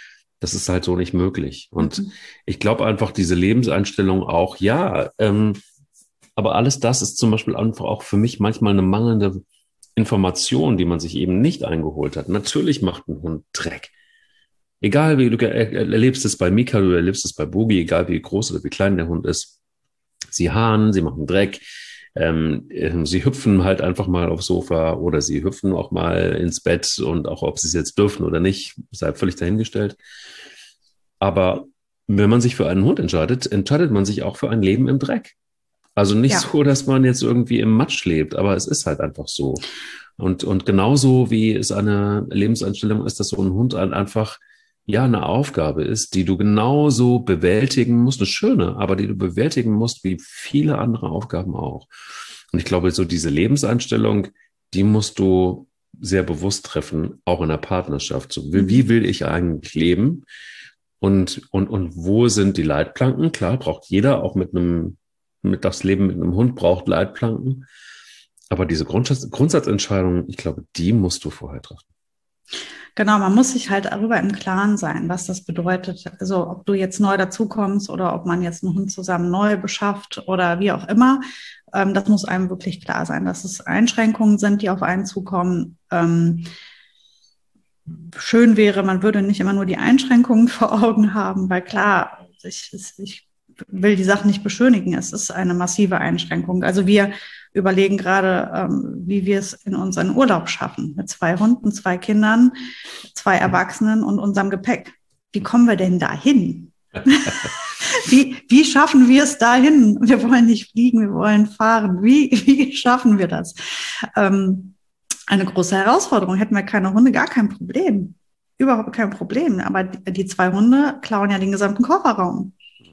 Das ist halt so nicht möglich. Und Mhm. ich glaube einfach, diese Lebenseinstellung auch, ja, ähm, aber alles das ist zum Beispiel einfach auch für mich manchmal eine mangelnde Information, die man sich eben nicht eingeholt hat. Natürlich macht ein Hund Dreck. Egal wie du er, erlebst es bei Mika, du erlebst es bei Boogie, egal wie groß oder wie klein der Hund ist. Sie haaren, sie machen Dreck, ähm, sie hüpfen halt einfach mal aufs Sofa oder sie hüpfen auch mal ins Bett und auch ob sie es jetzt dürfen oder nicht, sei völlig dahingestellt. Aber wenn man sich für einen Hund entscheidet, entscheidet man sich auch für ein Leben im Dreck. Also nicht Ja. so, dass man jetzt irgendwie im Matsch lebt, aber es ist halt einfach so. Und, und genauso wie es eine Lebenseinstellung ist, dass so ein Hund ein einfach, ja, eine Aufgabe ist, die du genauso bewältigen musst, eine schöne, aber die du bewältigen musst, wie viele andere Aufgaben auch. Und ich glaube, so diese Lebenseinstellung, die musst du sehr bewusst treffen, auch in der Partnerschaft. So, wie, wie Mhm. will ich eigentlich leben? Und, und, und wo sind die Leitplanken? Klar, braucht jeder, auch mit einem, mit das Leben mit einem Hund braucht Leitplanken. Aber diese Grundsatz, Grundsatzentscheidung, ich glaube, die musst du vorher treffen. Genau, man muss sich halt darüber im Klaren sein, was das bedeutet. Also ob du jetzt neu dazukommst oder ob man jetzt einen Hund zusammen neu beschafft oder wie auch immer. Ähm, das muss einem wirklich klar sein, dass es Einschränkungen sind, die auf einen zukommen. Ähm, schön wäre, man würde nicht immer nur die Einschränkungen vor Augen haben, weil klar, ich, ich will die Sache nicht beschönigen. Es ist eine massive Einschränkung. Also wir überlegen gerade, ähm, wie wir es in unseren Urlaub schaffen. Mit zwei Hunden, zwei Kindern, zwei Erwachsenen und unserem Gepäck. Wie kommen wir denn dahin? Wie, wie schaffen wir es dahin? Wir wollen nicht fliegen, wir wollen fahren. Wie, wie schaffen wir das? Ähm, eine große Herausforderung. Hätten wir keine Hunde, gar kein Problem. Überhaupt kein Problem. Aber die, die zwei Hunde klauen ja den gesamten Kofferraum.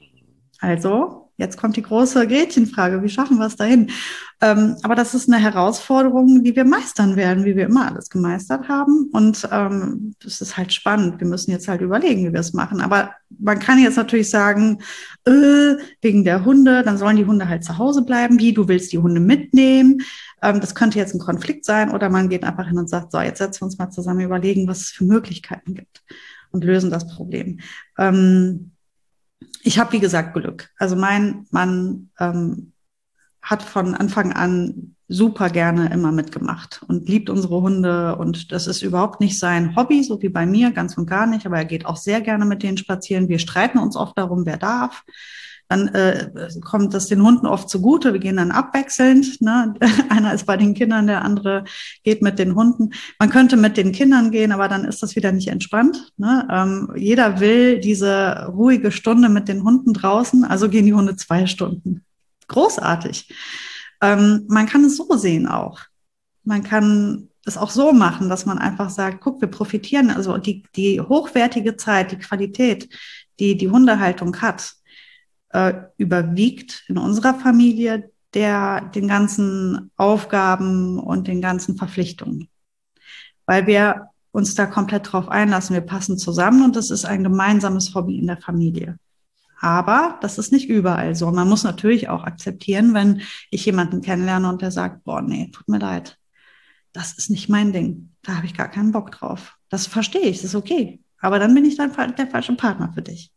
Also, jetzt kommt die große Gretchenfrage, wie schaffen wir es dahin? Ähm, aber das ist eine Herausforderung, die wir meistern werden, wie wir immer alles gemeistert haben. Und ähm, das ist halt spannend. Wir müssen jetzt halt überlegen, wie wir es machen. Aber man kann jetzt natürlich sagen, äh, wegen der Hunde, dann sollen die Hunde halt zu Hause bleiben. Wie, du willst die Hunde mitnehmen? Ähm, das könnte jetzt ein Konflikt sein. Oder man geht einfach hin und sagt, so, jetzt setzen wir uns mal zusammen, überlegen, was es für Möglichkeiten gibt und lösen das Problem. Ähm, Ich habe, wie gesagt, Glück. Also mein Mann ähm, hat von Anfang an super gerne immer mitgemacht und liebt unsere Hunde. Und das ist überhaupt nicht sein Hobby, so wie bei mir, ganz und gar nicht. Aber er geht auch sehr gerne mit denen spazieren. Wir streiten uns oft darum, wer darf. Dann äh, kommt das den Hunden oft zugute. Wir gehen dann abwechselnd. Ne? Einer ist bei den Kindern, der andere geht mit den Hunden. Man könnte mit den Kindern gehen, aber dann ist das wieder nicht entspannt. Ne? Ähm, jeder will diese ruhige Stunde mit den Hunden draußen, also gehen die Hunde zwei Stunden. Großartig. Ähm, man kann es so sehen auch. Man kann es auch so machen, dass man einfach sagt, guck, wir profitieren, also die, die hochwertige Zeit, die Qualität, die die Hundehaltung hat, äh, überwiegt in unserer Familie der den ganzen Aufgaben und den ganzen Verpflichtungen, weil wir uns da komplett drauf einlassen. Wir passen zusammen und das ist ein gemeinsames Hobby in der Familie. Aber das ist nicht überall so. Man muss natürlich auch akzeptieren, wenn ich jemanden kennenlerne und der sagt, boah, nee, tut mir leid, das ist nicht mein Ding. Da habe ich gar keinen Bock drauf. Das verstehe ich, das ist okay. Aber dann bin ich dann der falsche Partner für dich.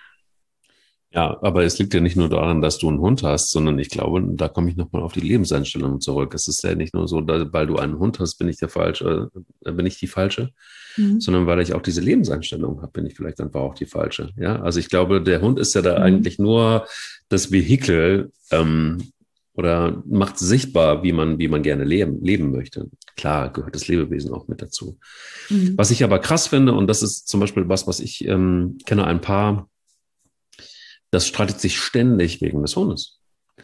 Ja, aber es liegt ja nicht nur daran, dass du einen Hund hast, sondern ich glaube, da komme ich nochmal auf die Lebenseinstellung zurück. Es ist ja nicht nur so, dass, weil du einen Hund hast, bin ich der falsche, äh, bin ich die falsche, Mhm. sondern weil ich auch diese Lebenseinstellung habe, bin ich vielleicht einfach auch die falsche. Ja, also ich glaube, der Hund ist ja da Mhm. eigentlich nur das Vehikel, ähm, oder macht sichtbar, wie man, wie man gerne leben, leben möchte. Klar gehört das Lebewesen auch mit dazu. Mhm. Was ich aber krass finde, und das ist zum Beispiel was, was ich ähm, kenne, ein Paar, das streitet sich ständig wegen des Hundes.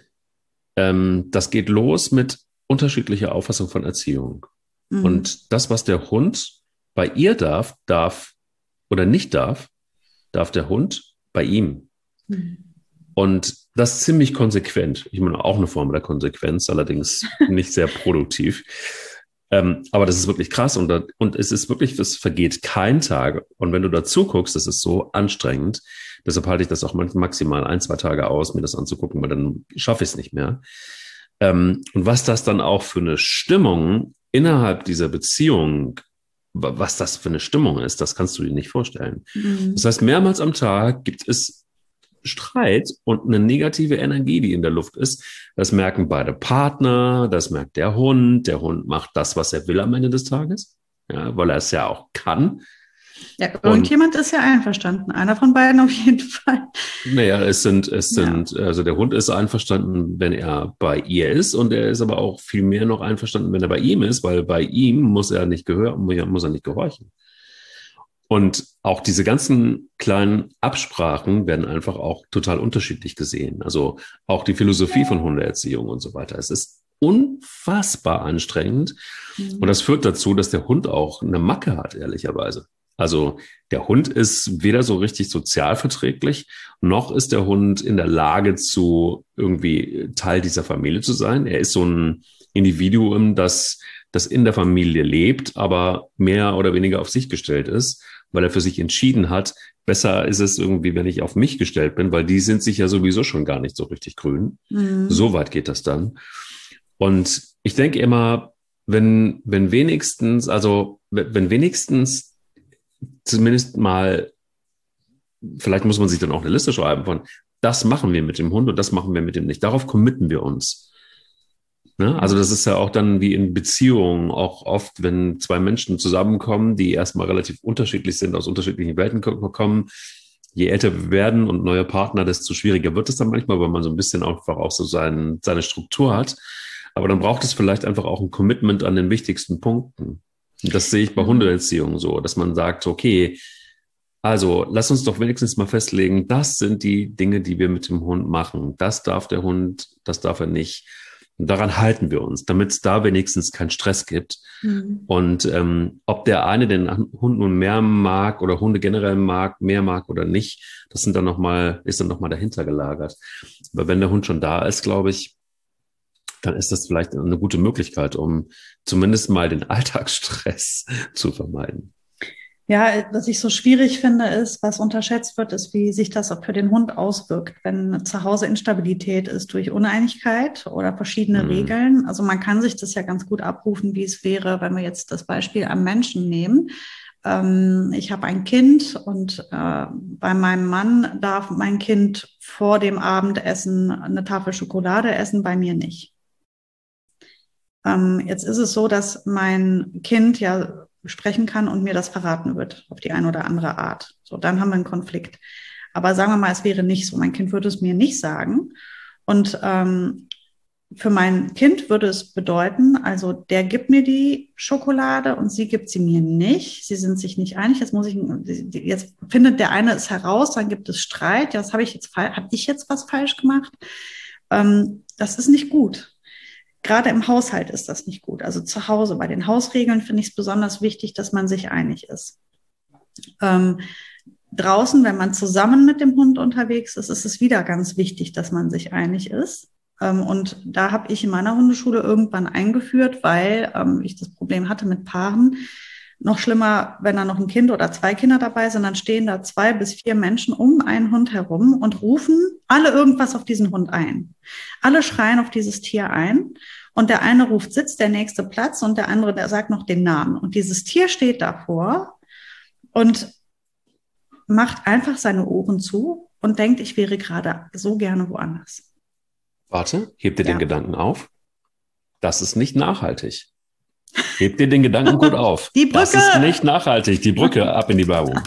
Ähm, das geht los mit unterschiedlicher Auffassung von Erziehung. Mhm. Und das, was der Hund bei ihr darf, darf oder nicht darf, darf der Hund bei ihm. Mhm. Und das ziemlich konsequent. Ich meine, auch eine Form der Konsequenz, allerdings nicht sehr produktiv. Ähm, aber das ist wirklich krass und, da, und es ist wirklich, es vergeht kein Tag. Und wenn du dazu guckst, das ist so anstrengend. Deshalb halte ich das auch maximal ein, zwei Tage aus, mir das anzugucken, weil dann schaffe ich es nicht mehr. Ähm, und was das dann auch für eine Stimmung innerhalb dieser Beziehung was das für eine Stimmung ist, das kannst du dir nicht vorstellen. Mhm. Das heißt, mehrmals am Tag gibt es Streit und eine negative Energie, die in der Luft ist. Das merken beide Partner, das merkt der Hund. Der Hund macht das, was er will am Ende des Tages, ja, weil er es ja auch kann. Ja, irgendjemand und, ist ja einverstanden. Einer von beiden auf jeden Fall. Naja, es sind, es sind, ja. also der Hund ist einverstanden, wenn er bei ihr ist, und er ist aber auch viel mehr noch einverstanden, wenn er bei ihm ist, weil bei ihm muss er nicht gehören, muss er nicht gehorchen. Und auch diese ganzen kleinen Absprachen werden einfach auch total unterschiedlich gesehen. Also auch die Philosophie von Hundeerziehung und so weiter. Es ist unfassbar anstrengend. Mhm. Und das führt dazu, dass der Hund auch eine Macke hat, ehrlicherweise. Also der Hund ist weder so richtig sozialverträglich, noch ist der Hund in der Lage, zu irgendwie Teil dieser Familie zu sein. Er ist so ein Individuum, das, das in der Familie lebt, aber mehr oder weniger auf sich gestellt ist, weil er für sich entschieden hat, besser ist es irgendwie, wenn ich auf mich gestellt bin, weil die sind sich ja sowieso schon gar nicht so richtig grün. Mhm. So weit geht das dann. Und ich denke immer, wenn, wenn wenigstens, also wenn wenigstens zumindest mal, vielleicht muss man sich dann auch eine Liste schreiben von, das machen wir mit dem Hund und das machen wir mit dem nicht. Darauf committen wir uns. Ne? Also das ist ja auch dann wie in Beziehungen auch oft, wenn zwei Menschen zusammenkommen, die erstmal relativ unterschiedlich sind, aus unterschiedlichen Welten kommen. Je älter wir werden und neue Partner, desto schwieriger wird es dann manchmal, weil man so ein bisschen einfach auch so sein, seine Struktur hat. Aber dann braucht es vielleicht einfach auch ein Commitment an den wichtigsten Punkten. Und das sehe ich bei Hundeerziehung so, dass man sagt, okay, also lass uns doch wenigstens mal festlegen, das sind die Dinge, die wir mit dem Hund machen. Das darf der Hund, das darf er nicht. Und daran halten wir uns, damit es da wenigstens keinen Stress gibt. Mhm. Und ähm, ob der eine den Hund nun mehr mag oder Hunde generell mag, mehr mag oder nicht, das sind dann noch mal, ist dann nochmal dahinter gelagert. Aber wenn der Hund schon da ist, glaube ich, dann ist das vielleicht eine gute Möglichkeit, um zumindest mal den Alltagsstress zu vermeiden. Ja, was ich so schwierig finde, ist, was unterschätzt wird, ist, wie sich das auch für den Hund auswirkt, wenn zu Hause Instabilität ist durch Uneinigkeit oder verschiedene mhm. Regeln. Also man kann sich das ja ganz gut abrufen, wie es wäre, wenn wir jetzt das Beispiel am Menschen nehmen. Ähm, ich habe ein Kind und äh, bei meinem Mann darf mein Kind vor dem Abendessen eine Tafel Schokolade essen, bei mir nicht. Ähm, jetzt ist es so, dass mein Kind ja sprechen kann und mir das verraten wird auf die eine oder andere Art. So, dann haben wir einen Konflikt. Aber sagen wir mal, es wäre nicht so. Mein Kind würde es mir nicht sagen. Und ähm, für mein Kind würde es bedeuten, also der gibt mir die Schokolade und sie gibt sie mir nicht. Sie sind sich nicht einig. Jetzt muss ich, jetzt findet der eine es heraus, dann gibt es Streit. Ja, das habe ich jetzt, habe ich jetzt was falsch gemacht? Ähm, das ist nicht gut. Gerade im Haushalt ist das nicht gut. Also zu Hause, bei den Hausregeln finde ich es besonders wichtig, dass man sich einig ist. Ähm, draußen, wenn man zusammen mit dem Hund unterwegs ist, ist es wieder ganz wichtig, dass man sich einig ist. Ähm, und da habe ich in meiner Hundeschule irgendwann eingeführt, weil ähm, ich das Problem hatte mit Paaren. Noch schlimmer, wenn da noch ein Kind oder zwei Kinder dabei sind, dann stehen da zwei bis vier Menschen um einen Hund herum und rufen alle irgendwas auf diesen Hund ein. Alle schreien auf dieses Tier ein und der eine ruft Sitz, der nächste Platz und der andere, der sagt noch den Namen. Und dieses Tier steht davor und macht einfach seine Ohren zu und denkt, ich wäre gerade so gerne woanders. Warte, heb dir ja. den Gedanken auf. Das ist nicht nachhaltig. Heb dir den Gedanken gut auf. Die Brücke! Das ist nicht nachhaltig. Die Brücke, ab in die Werbung.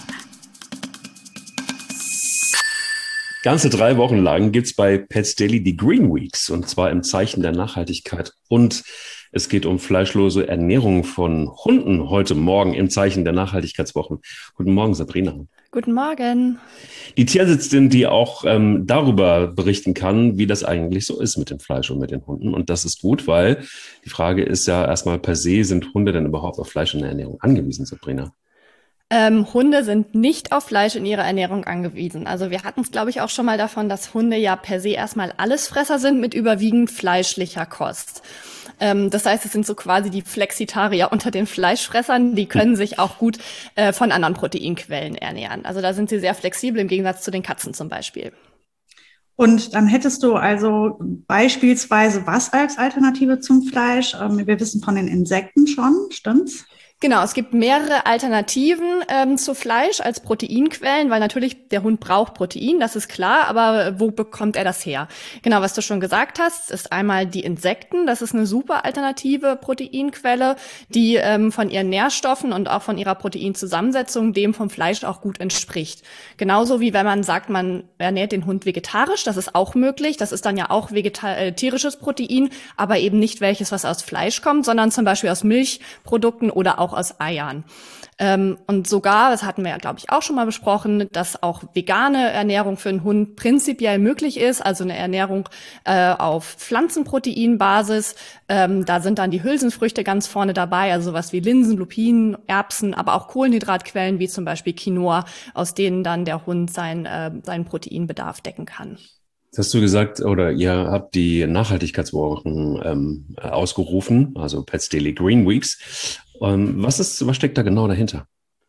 Ganze drei Wochen lang gibt's bei Pets Daily die Green Weeks, und zwar im Zeichen der Nachhaltigkeit. Und es geht um fleischlose Ernährung von Hunden heute Morgen im Zeichen der Nachhaltigkeitswochen. Guten Morgen, Sabrina. Guten Morgen. Die Tierärztin, die auch ähm, darüber berichten kann, wie das eigentlich so ist mit dem Fleisch und mit den Hunden. Und das ist gut, weil die Frage ist ja erstmal per se, sind Hunde denn überhaupt auf Fleisch in der Ernährung angewiesen, Sabrina? Ähm, Hunde sind nicht auf Fleisch in ihrer Ernährung angewiesen. Also wir hatten es, glaube ich, auch schon mal davon, dass Hunde ja per se erstmal Allesfresser sind mit überwiegend fleischlicher Kost. Ähm, das heißt, es sind so quasi die Flexitarier unter den Fleischfressern. Die können sich auch gut äh, von anderen Proteinquellen ernähren. Also da sind sie sehr flexibel im Gegensatz zu den Katzen zum Beispiel. Und dann hättest du also beispielsweise was als Alternative zum Fleisch? Ähm, wir wissen von den Insekten schon, stimmt's? Genau, es gibt mehrere Alternativen ähm, zu Fleisch als Proteinquellen, weil natürlich der Hund braucht Protein, das ist klar, aber wo bekommt er das her? Genau, was du schon gesagt hast, ist einmal die Insekten, das ist eine super alternative Proteinquelle, die ähm, von ihren Nährstoffen und auch von ihrer Proteinzusammensetzung dem vom Fleisch auch gut entspricht. Genauso wie wenn man sagt, man ernährt den Hund vegetarisch, das ist auch möglich, das ist dann ja auch vegetarisches Protein, aber eben nicht welches, was aus Fleisch kommt, sondern zum Beispiel aus Milchprodukten oder auch aus Eiern. Ähm, und sogar, das hatten wir ja, glaube ich, auch schon mal besprochen, dass auch vegane Ernährung für einen Hund prinzipiell möglich ist, also eine Ernährung äh, auf Pflanzenproteinbasis. Ähm, da sind dann die Hülsenfrüchte ganz vorne dabei, also sowas wie Linsen, Lupinen, Erbsen, aber auch Kohlenhydratquellen wie zum Beispiel Quinoa, aus denen dann der Hund sein, äh, seinen Proteinbedarf decken kann. Jetzt hast du gesagt, oder ihr habt die Nachhaltigkeitswochen ähm, ausgerufen, also Pets Daily Green Weeks. Ähm, was ist, was steckt da genau dahinter?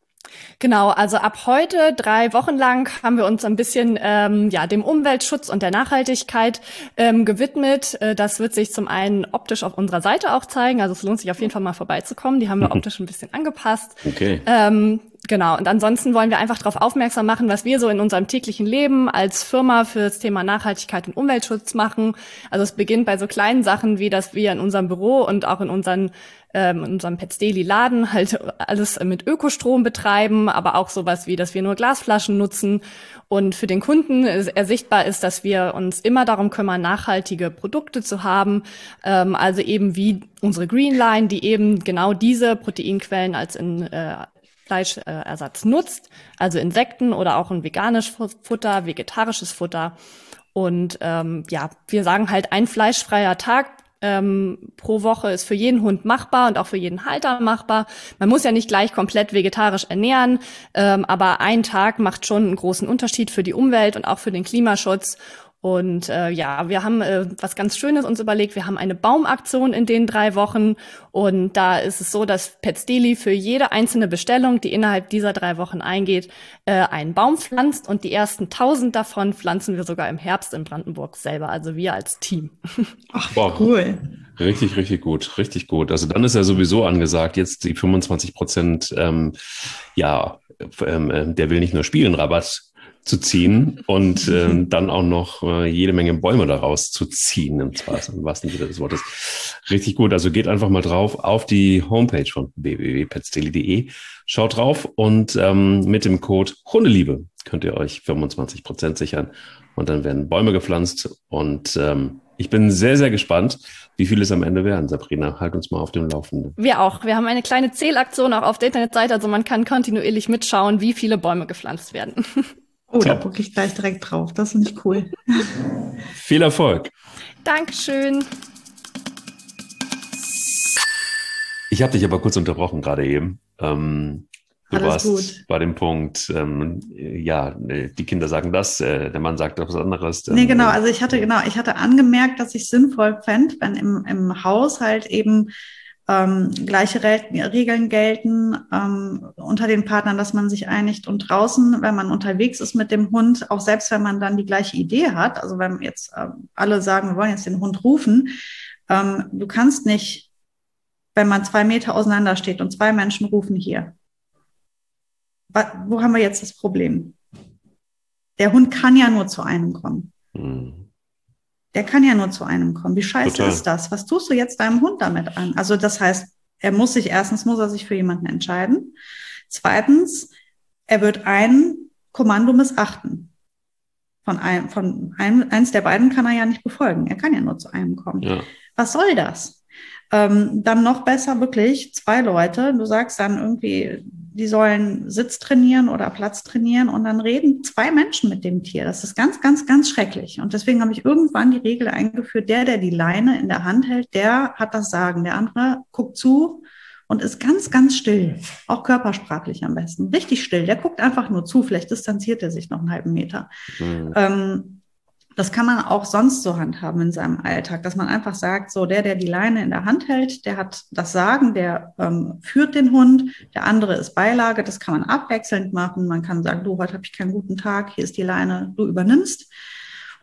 Genau, also ab heute, drei Wochen lang, haben wir uns ein bisschen ähm, ja dem Umweltschutz und der Nachhaltigkeit ähm, gewidmet. Äh, das wird sich zum einen optisch auf unserer Seite auch zeigen. Also es lohnt sich auf jeden Fall mal vorbeizukommen. Die haben wir optisch ein bisschen angepasst. Okay. Ähm, Genau, und ansonsten wollen wir einfach darauf aufmerksam machen, was wir so in unserem täglichen Leben als Firma für das Thema Nachhaltigkeit und Umweltschutz machen. Also es beginnt bei so kleinen Sachen, wie dass wir in unserem Büro und auch in unseren ähm, in unserem Pets Daily Laden halt alles mit Ökostrom betreiben, aber auch sowas wie, dass wir nur Glasflaschen nutzen. Und für den Kunden ersichtbar ist, dass wir uns immer darum kümmern, nachhaltige Produkte zu haben. Ähm, also eben wie unsere Green Line, die eben genau diese Proteinquellen als in äh, Fleischersatz nutzt, also Insekten oder auch ein veganisches Futter, vegetarisches Futter. Und ähm, ja, wir sagen halt, ein fleischfreier Tag ähm, pro Woche ist für jeden Hund machbar und auch für jeden Halter machbar. Man muss ja nicht gleich komplett vegetarisch ernähren, ähm, aber ein Tag macht schon einen großen Unterschied für die Umwelt und auch für den Klimaschutz. Und äh, ja, wir haben äh, was ganz Schönes uns überlegt. Wir haben eine Baumaktion in den drei Wochen. Und da ist es so, dass Pets Daily für jede einzelne Bestellung, die innerhalb dieser drei Wochen eingeht, äh, einen Baum pflanzt. Und die ersten tausend davon pflanzen wir sogar im Herbst in Brandenburg selber. Also wir als Team. Ach, wow. Cool. Richtig, richtig gut, richtig gut. Also dann ist ja sowieso angesagt, jetzt die fünfundzwanzig Prozent, ähm, ja, ähm, der will nicht nur spielen, Rabatt zu ziehen und äh, dann auch noch äh, jede Menge Bäume daraus zu ziehen, im wahrsten Sinne des Wortes. Richtig gut, also geht einfach mal drauf auf die Homepage von w w w punkt petsdaily punkt de, schaut drauf und ähm, mit dem Code Hundeliebe könnt ihr euch fünfundzwanzig Prozent sichern und dann werden Bäume gepflanzt und ähm, ich bin sehr, sehr gespannt, wie viele es am Ende werden. Sabrina, halt uns mal auf dem Laufenden. Wir auch. Wir haben eine kleine Zählaktion auch auf der Internetseite, also man kann kontinuierlich mitschauen, wie viele Bäume gepflanzt werden. Oh, da gucke ich gleich direkt drauf. Das finde ich cool. Viel Erfolg. Dankeschön. Ich habe dich aber kurz unterbrochen gerade eben. Ähm, du Alles warst gut. bei dem Punkt, ähm, ja, die Kinder sagen das, äh, der Mann sagt was anderes. Nee, genau. Also ich hatte genau, ich hatte angemerkt, dass ich sinnvoll fände, wenn im, im Haushalt eben Ähm, gleiche Re- Regeln gelten ähm, unter den Partnern, dass man sich einigt und draußen, wenn man unterwegs ist mit dem Hund, auch selbst wenn man dann die gleiche Idee hat, also wenn jetzt ähm, alle sagen, wir wollen jetzt den Hund rufen, ähm, du kannst nicht, wenn man zwei Meter auseinander steht und zwei Menschen rufen hier, wo haben wir jetzt das Problem? Der Hund kann ja nur zu einem kommen. Hm. Der kann ja nur zu einem kommen. Wie scheiße Total. ist das? Was tust du jetzt deinem Hund damit an? Also das heißt, er muss sich, erstens muss er sich für jemanden entscheiden. Zweitens, er wird ein Kommando missachten. Von einem, von einem, eins der beiden kann er ja nicht befolgen. Er kann ja nur zu einem kommen. Ja. Was soll das? Ähm, dann noch besser wirklich zwei Leute. Du sagst dann irgendwie, die sollen Sitz trainieren oder Platz trainieren und dann reden zwei Menschen mit dem Tier. Das ist ganz, ganz, ganz schrecklich. Und deswegen habe ich irgendwann die Regel eingeführt, der, der die Leine in der Hand hält, der hat das Sagen. Der andere guckt zu und ist ganz, ganz still. Auch körpersprachlich am besten. Richtig still. Der guckt einfach nur zu. Vielleicht distanziert er sich noch einen halben Meter. Mhm. Ähm, Das kann man auch sonst so handhaben in seinem Alltag, dass man einfach sagt, so der, der die Leine in der Hand hält, der hat das Sagen, der ähm, führt den Hund, der andere ist Beilage, das kann man abwechselnd machen. Man kann sagen, du, heute habe ich keinen guten Tag, hier ist die Leine, du übernimmst.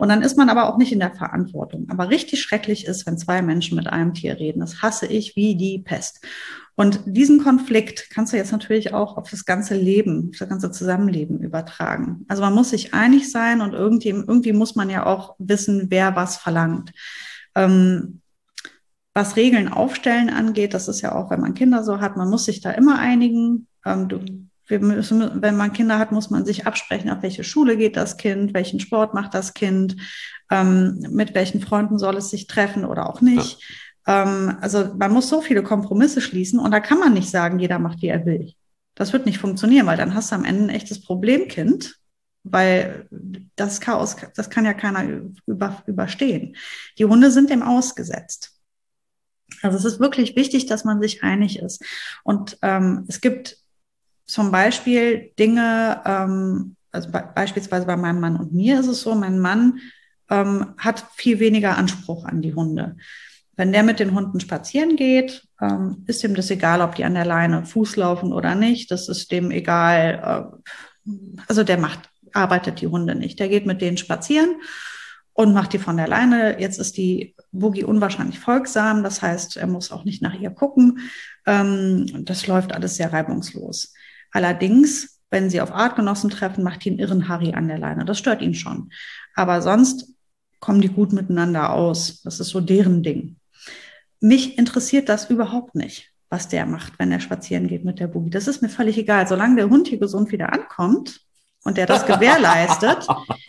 Und dann ist man aber auch nicht in der Verantwortung. Aber richtig schrecklich ist, wenn zwei Menschen mit einem Tier reden. Das hasse ich wie die Pest. Und diesen Konflikt kannst du jetzt natürlich auch auf das ganze Leben, auf das ganze Zusammenleben übertragen. Also man muss sich einig sein und irgendwie, irgendwie muss man ja auch wissen, wer was verlangt. Ähm, was Regeln aufstellen angeht, das ist ja auch, wenn man Kinder so hat, man muss sich da immer einigen. Ähm, du, wir müssen, wenn man Kinder hat, muss man sich absprechen, auf welche Schule geht das Kind, welchen Sport macht das Kind, ähm, mit welchen Freunden soll es sich treffen oder auch nicht. Ja. Also man muss so viele Kompromisse schließen und da kann man nicht sagen, jeder macht, wie er will. Das wird nicht funktionieren, weil dann hast du am Ende ein echtes Problemkind, weil das Chaos, das kann ja keiner über, überstehen. Die Hunde sind dem ausgesetzt. Also es ist wirklich wichtig, dass man sich einig ist. Und ähm, es gibt zum Beispiel Dinge, ähm, also be- beispielsweise bei meinem Mann und mir ist es so, mein Mann ähm, hat viel weniger Anspruch an die Hunde. Wenn der mit den Hunden spazieren geht, ähm, ist ihm das egal, ob die an der Leine Fuß laufen oder nicht. Das ist dem egal. Äh, also der macht, arbeitet die Hunde nicht. Der geht mit denen spazieren und macht die von der Leine. Jetzt ist die Boogie unwahrscheinlich folgsam. Das heißt, er muss auch nicht nach ihr gucken. Ähm, das läuft alles sehr reibungslos. Allerdings, wenn sie auf Artgenossen treffen, macht die einen irren Harry an der Leine. Das stört ihn schon. Aber sonst kommen die gut miteinander aus. Das ist so deren Ding. Mich interessiert das überhaupt nicht, was der macht, wenn er spazieren geht mit der Boogie. Das ist mir völlig egal. Solange der Hund hier gesund wieder ankommt und der das gewährleistet,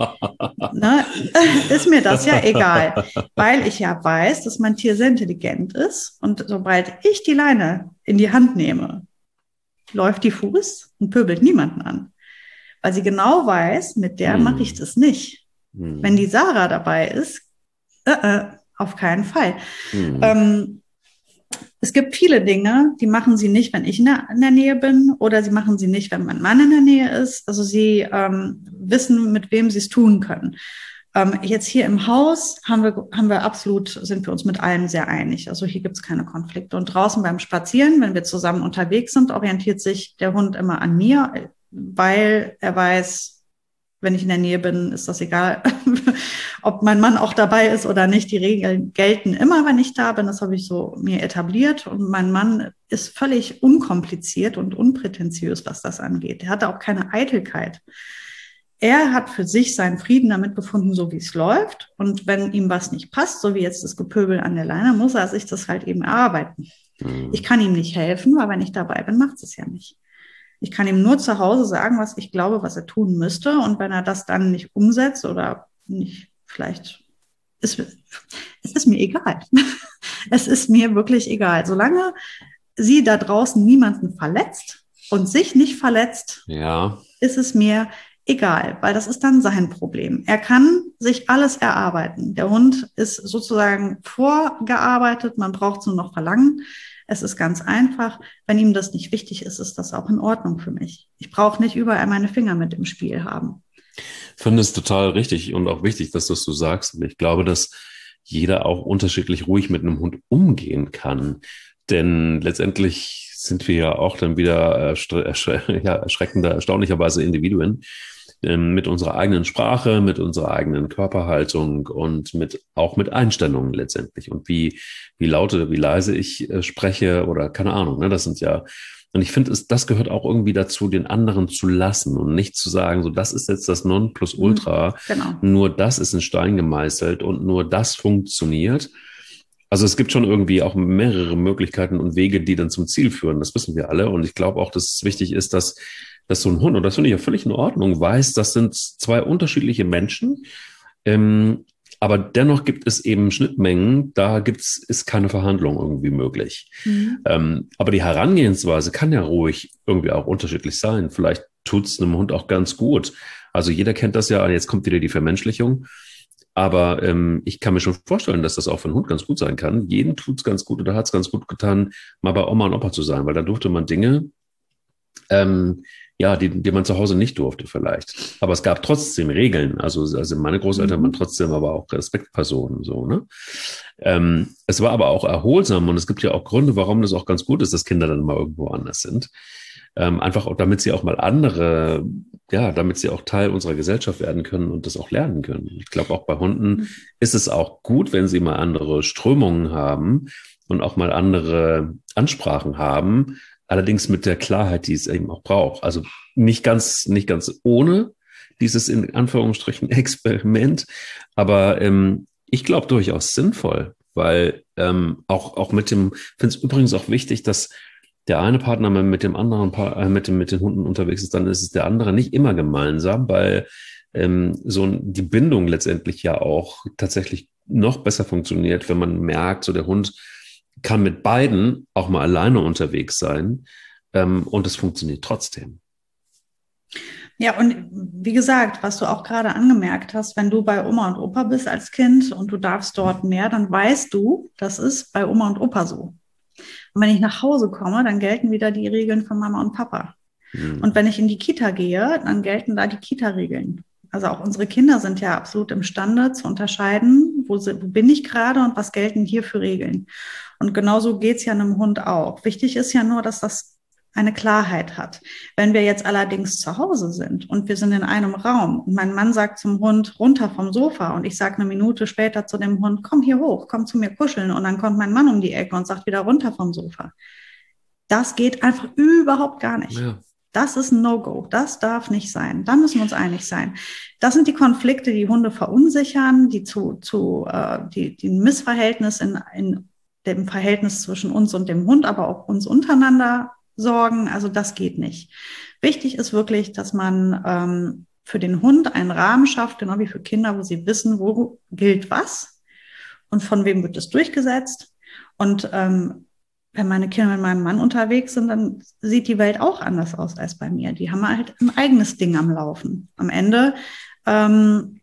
ne, ist mir das ja egal. Weil ich ja weiß, dass mein Tier sehr intelligent ist. Und sobald ich die Leine in die Hand nehme, läuft die Fuß und pöbelt niemanden an. Weil sie genau weiß, mit der hm. mache ich das nicht. Hm. Wenn die Sarah dabei ist, äh, äh, auf keinen Fall. Mhm. Ähm, es gibt viele Dinge, die machen sie nicht, wenn ich in der, in der Nähe bin, oder sie machen sie nicht, wenn mein Mann in der Nähe ist. Also sie ähm, wissen, mit wem sie es tun können. Ähm, jetzt hier im Haus haben wir, haben wir absolut, sind wir uns mit allem sehr einig. Also hier gibt es keine Konflikte. Und draußen beim Spazieren, wenn wir zusammen unterwegs sind, orientiert sich der Hund immer an mir, weil er weiß, wenn ich in der Nähe bin, ist das egal, ob mein Mann auch dabei ist oder nicht. Die Regeln gelten immer, wenn ich da bin. Das habe ich so mir etabliert. Und mein Mann ist völlig unkompliziert und unprätentiös, was das angeht. Er hatte auch keine Eitelkeit. Er hat für sich seinen Frieden damit gefunden, so wie es läuft. Und wenn ihm was nicht passt, so wie jetzt das Gepöbel an der Leine, muss er sich das halt eben erarbeiten. Mhm. Ich kann ihm nicht helfen, weil wenn ich dabei bin, macht es ja nicht. Ich kann ihm nur zu Hause sagen, was ich glaube, was er tun müsste. Und wenn er das dann nicht umsetzt oder nicht, vielleicht, ist, es ist mir egal. Es ist mir wirklich egal. Solange sie da draußen niemanden verletzt und sich nicht verletzt, ja, ist es mir egal, weil das ist dann sein Problem. Er kann sich alles erarbeiten. Der Hund ist sozusagen vorgearbeitet. Man braucht es nur noch verlangen. Es ist ganz einfach. Wenn ihm das nicht wichtig ist, ist das auch in Ordnung für mich. Ich brauche nicht überall meine Finger mit im Spiel haben. Ich finde es total richtig und auch wichtig, dass du es so sagst. Und ich glaube, dass jeder auch unterschiedlich ruhig mit einem Hund umgehen kann. Denn letztendlich sind wir ja auch dann wieder erschre- erschre- ja, erschreckender, erstaunlicherweise Individuen. Mit unserer eigenen Sprache, mit unserer eigenen Körperhaltung und mit auch mit Einstellungen letztendlich und wie wie laut oder wie leise ich äh, spreche oder keine Ahnung, ne, das sind ja, und ich finde, es das gehört auch irgendwie dazu, den anderen zu lassen und nicht zu sagen, so das ist jetzt das Nonplusultra, genau. Nur das ist in Stein gemeißelt und nur das funktioniert. Also es gibt schon irgendwie auch mehrere Möglichkeiten und Wege, die dann zum Ziel führen, das wissen wir alle, und ich glaube auch, dass es wichtig ist, dass dass so ein Hund, und das finde ich ja völlig in Ordnung, weiß, das sind zwei unterschiedliche Menschen, ähm, aber dennoch gibt es eben Schnittmengen, da gibt's, ist keine Verhandlung irgendwie möglich. Mhm. Ähm, aber die Herangehensweise kann ja ruhig irgendwie auch unterschiedlich sein. Vielleicht tut's einem Hund auch ganz gut. Also jeder kennt das ja, jetzt kommt wieder die Vermenschlichung, aber ähm, ich kann mir schon vorstellen, dass das auch für einen Hund ganz gut sein kann. Jedem tut's ganz gut oder hat's ganz gut getan, mal bei Oma und Opa zu sein, weil da durfte man Dinge, ähm, ja, die, die man zu Hause nicht durfte vielleicht. Aber es gab trotzdem Regeln. Also, also meine Großeltern mhm. waren trotzdem aber auch Respektpersonen, so, ne? Ähm, es war aber auch erholsam und es gibt ja auch Gründe, warum das auch ganz gut ist, dass Kinder dann mal irgendwo anders sind. Ähm, einfach auch, damit sie auch mal andere, ja, damit sie auch Teil unserer Gesellschaft werden können und das auch lernen können. Ich glaube, auch bei Hunden ist es auch gut, wenn sie mal andere Strömungen haben und auch mal andere Ansprachen haben, allerdings mit der Klarheit, die es eben auch braucht. Also nicht ganz, nicht ganz ohne dieses in Anführungsstrichen Experiment, aber ähm, ich glaube durchaus sinnvoll, weil ähm, auch, auch mit dem, finde es übrigens auch wichtig, dass der eine Partner mit dem anderen, pa- äh, mit dem, mit den Hunden unterwegs ist, dann ist es der andere nicht immer gemeinsam, weil ähm, so ein, die Bindung letztendlich ja auch tatsächlich noch besser funktioniert, wenn man merkt, so der Hund kann mit beiden auch mal alleine unterwegs sein, ähm, und es funktioniert trotzdem. Ja, und wie gesagt, was du auch gerade angemerkt hast, wenn du bei Oma und Opa bist als Kind und du darfst dort mehr, dann weißt du, das ist bei Oma und Opa so. Und wenn ich nach Hause komme, dann gelten wieder die Regeln von Mama und Papa. Hm. Und wenn ich in die Kita gehe, dann gelten da die Kita-Regeln. Also auch unsere Kinder sind ja absolut imstande zu unterscheiden, wo, wo bin ich gerade und was gelten hier für Regeln. Und genauso geht's ja einem Hund auch. Wichtig ist ja nur, dass das eine Klarheit hat. Wenn wir jetzt allerdings zu Hause sind und wir sind in einem Raum und mein Mann sagt zum Hund runter vom Sofa und ich sage eine Minute später zu dem Hund, komm hier hoch, komm zu mir kuscheln, und dann kommt mein Mann um die Ecke und sagt wieder runter vom Sofa. Das geht einfach überhaupt gar nicht. Ja. Das ist ein No-Go. Das darf nicht sein. Da müssen wir uns einig sein. Das sind die Konflikte, die Hunde verunsichern, die zu, zu äh, die, die ein Missverhältnis in, in dem Verhältnis zwischen uns und dem Hund, aber auch uns untereinander sorgen. Also das geht nicht. Wichtig ist wirklich, dass man ähm, für den Hund einen Rahmen schafft, genau wie für Kinder, wo sie wissen, wo gilt was und von wem wird es durchgesetzt. Und ähm, wenn meine Kinder mit meinem Mann unterwegs sind, dann sieht die Welt auch anders aus als bei mir. Die haben halt ein eigenes Ding am Laufen. Am Ende ähm,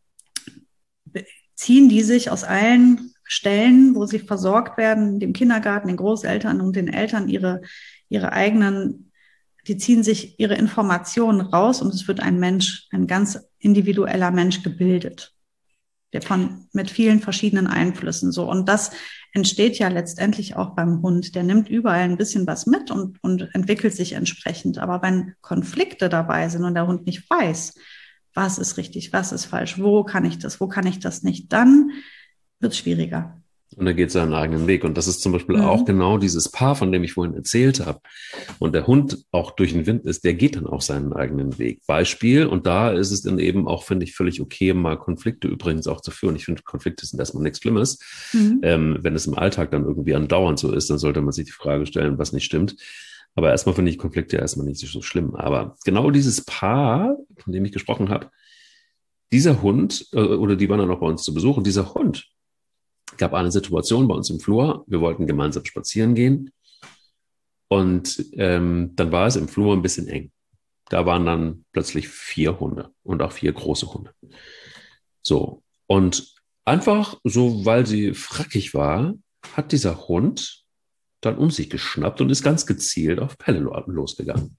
ziehen die sich aus allen Stellen, wo sie versorgt werden, dem Kindergarten, den Großeltern und den Eltern, ihre, ihre eigenen, die ziehen sich ihre Informationen raus und es wird ein Mensch, ein ganz individueller Mensch gebildet, der von, mit vielen verschiedenen Einflüssen so. Und das entsteht ja letztendlich auch beim Hund. Der nimmt überall ein bisschen was mit und, und entwickelt sich entsprechend. Aber wenn Konflikte dabei sind und der Hund nicht weiß, was ist richtig, was ist falsch, wo kann ich das, wo kann ich das nicht, dann wird es schwieriger. Und er geht seinen eigenen Weg. Und das ist zum Beispiel Mhm. auch genau dieses Paar, von dem ich vorhin erzählt habe. Und der Hund auch durch den Wind ist, der geht dann auch seinen eigenen Weg. Beispiel, und da ist es dann eben auch, finde ich, völlig okay, mal Konflikte übrigens auch zu führen. Ich finde, Konflikte sind erstmal nichts Schlimmes. Mhm. Ähm, wenn es im Alltag dann irgendwie andauernd so ist, dann sollte man sich die Frage stellen, was nicht stimmt. Aber erstmal finde ich Konflikte erstmal nicht so schlimm. Aber genau dieses Paar, von dem ich gesprochen habe, dieser Hund, äh, oder die waren dann auch bei uns zu Besuch, und dieser Hund gab eine Situation bei uns im Flur. Wir wollten gemeinsam spazieren gehen. Und ähm, dann war es im Flur ein bisschen eng. Da waren dann plötzlich vier Hunde und auch vier große Hunde. So. Und einfach so, weil sie frackig war, hat dieser Hund dann um sich geschnappt und ist ganz gezielt auf Pelle losgegangen.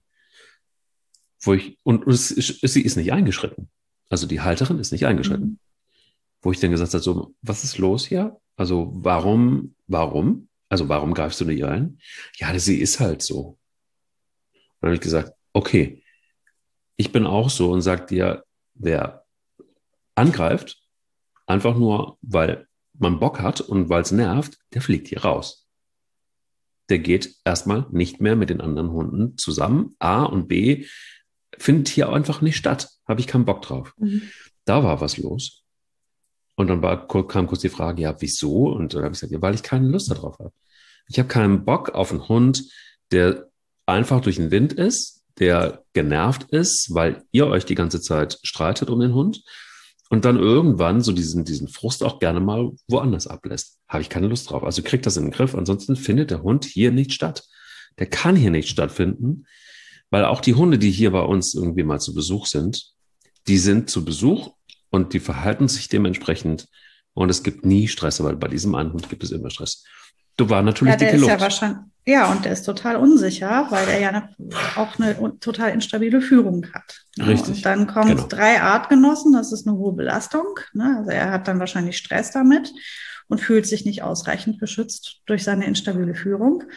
Wo ich, und es, es, sie ist nicht eingeschritten. Also die Halterin ist nicht eingeschritten. Mhm. Wo ich dann gesagt habe, so, was ist los hier? Also warum, warum? Also warum greifst du nicht ein? Ja, sie ist halt so. Und dann habe ich gesagt, okay, ich bin auch so, und sage dir, wer angreift, einfach nur, weil man Bock hat und weil es nervt, der fliegt hier raus. Der geht erstmal nicht mehr mit den anderen Hunden zusammen. A und B findet hier einfach nicht statt. Habe ich keinen Bock drauf. Mhm. Da war was los. Und dann war, kam kurz die Frage, ja, wieso? Und dann habe ich gesagt, ja, weil ich keine Lust darauf habe. Ich habe keinen Bock auf einen Hund, der einfach durch den Wind ist, der genervt ist, weil ihr euch die ganze Zeit streitet um den Hund und dann irgendwann so diesen, diesen Frust auch gerne mal woanders ablässt. Habe ich keine Lust drauf. Also kriegt das in den Griff. Ansonsten findet der Hund hier nicht statt. Der kann hier nicht stattfinden, weil auch die Hunde, die hier bei uns irgendwie mal zu Besuch sind, die sind zu Besuch und die verhalten sich dementsprechend. Und es gibt nie Stress, weil bei diesem einen Hund gibt es immer Stress. Du war natürlich ja, der dicke ist Luft. Ja, wahrscheinlich, ja, und der ist total unsicher, weil er ja eine, auch eine total instabile Führung hat. Ne? Richtig. Und dann kommen genau. drei Artgenossen, das ist eine hohe Belastung. Ne? Also er hat dann wahrscheinlich Stress damit und fühlt sich nicht ausreichend geschützt durch seine instabile Führung.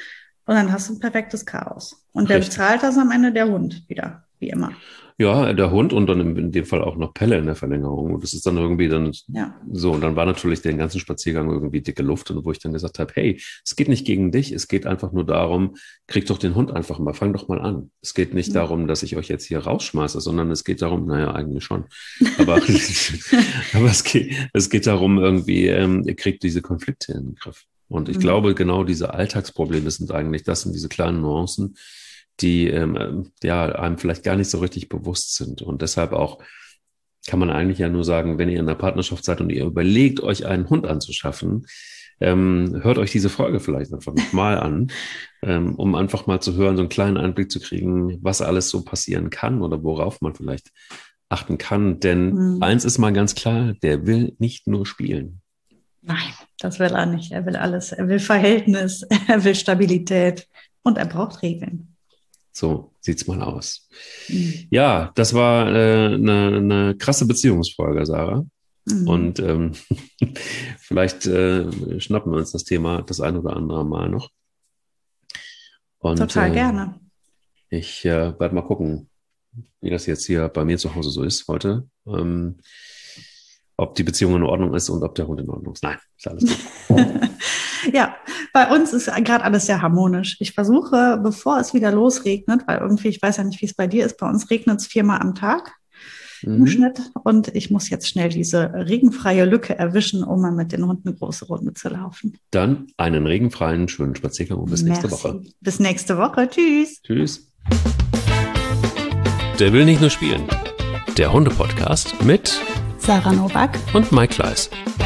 Und dann hast du ein perfektes Chaos. Und der Richtig. bezahlt das am Ende der Hund wieder, wie immer. Ja, der Hund und dann in dem Fall auch noch Pelle in der Verlängerung. Und das ist dann irgendwie dann Ja. so. Und dann war natürlich den ganzen Spaziergang irgendwie dicke Luft. Und wo ich dann gesagt habe, hey, es geht nicht gegen dich. Es geht einfach nur darum, krieg doch den Hund einfach mal, fang doch mal an. Es geht nicht Mhm. darum, dass ich euch jetzt hier rausschmeiße, sondern es geht darum, naja, eigentlich schon. Aber, aber es geht, es geht darum, irgendwie, ähm, ihr kriegt diese Konflikte in den Griff. Und ich Mhm. glaube, genau diese Alltagsprobleme sind eigentlich, das sind diese kleinen Nuancen, die ähm, ja einem vielleicht gar nicht so richtig bewusst sind. Und deshalb auch kann man eigentlich ja nur sagen, wenn ihr in einer Partnerschaft seid und ihr überlegt, euch einen Hund anzuschaffen, ähm, hört euch diese Folge vielleicht einfach nochmal an, ähm, um einfach mal zu hören, so einen kleinen Einblick zu kriegen, was alles so passieren kann oder worauf man vielleicht achten kann. Denn Mhm. eins ist mal ganz klar, der will nicht nur spielen. Nein, das will er nicht. Er will alles. Er will Verhältnis, er will Stabilität und er braucht Regeln. So sieht's mal aus. Mhm. Ja, das war äh, eine, eine krasse Beziehungsfolge, Sarah. Mhm. Und ähm, vielleicht äh, schnappen wir uns das Thema das ein oder andere Mal noch. Und, Total äh, gerne. Ich äh, werde mal gucken, wie das jetzt hier bei mir zu Hause so ist heute. Ähm, ob die Beziehung in Ordnung ist und ob der Hund in Ordnung ist. Nein, ist alles gut. Ja, bei uns ist gerade alles sehr harmonisch. Ich versuche, bevor es wieder losregnet, weil irgendwie, ich weiß ja nicht, wie es bei dir ist, bei uns regnet es viermal am Tag im Mhm. Schnitt und ich muss jetzt schnell diese regenfreie Lücke erwischen, um mal mit den Hunden eine große Runde zu laufen. Dann einen regenfreien, schönen Spaziergang und bis nächste Merci. Woche. Bis nächste Woche. Tschüss. Tschüss. Der will nicht nur spielen. Der Hunde-Podcast mit Sarah Nowak und Mike Kleiss.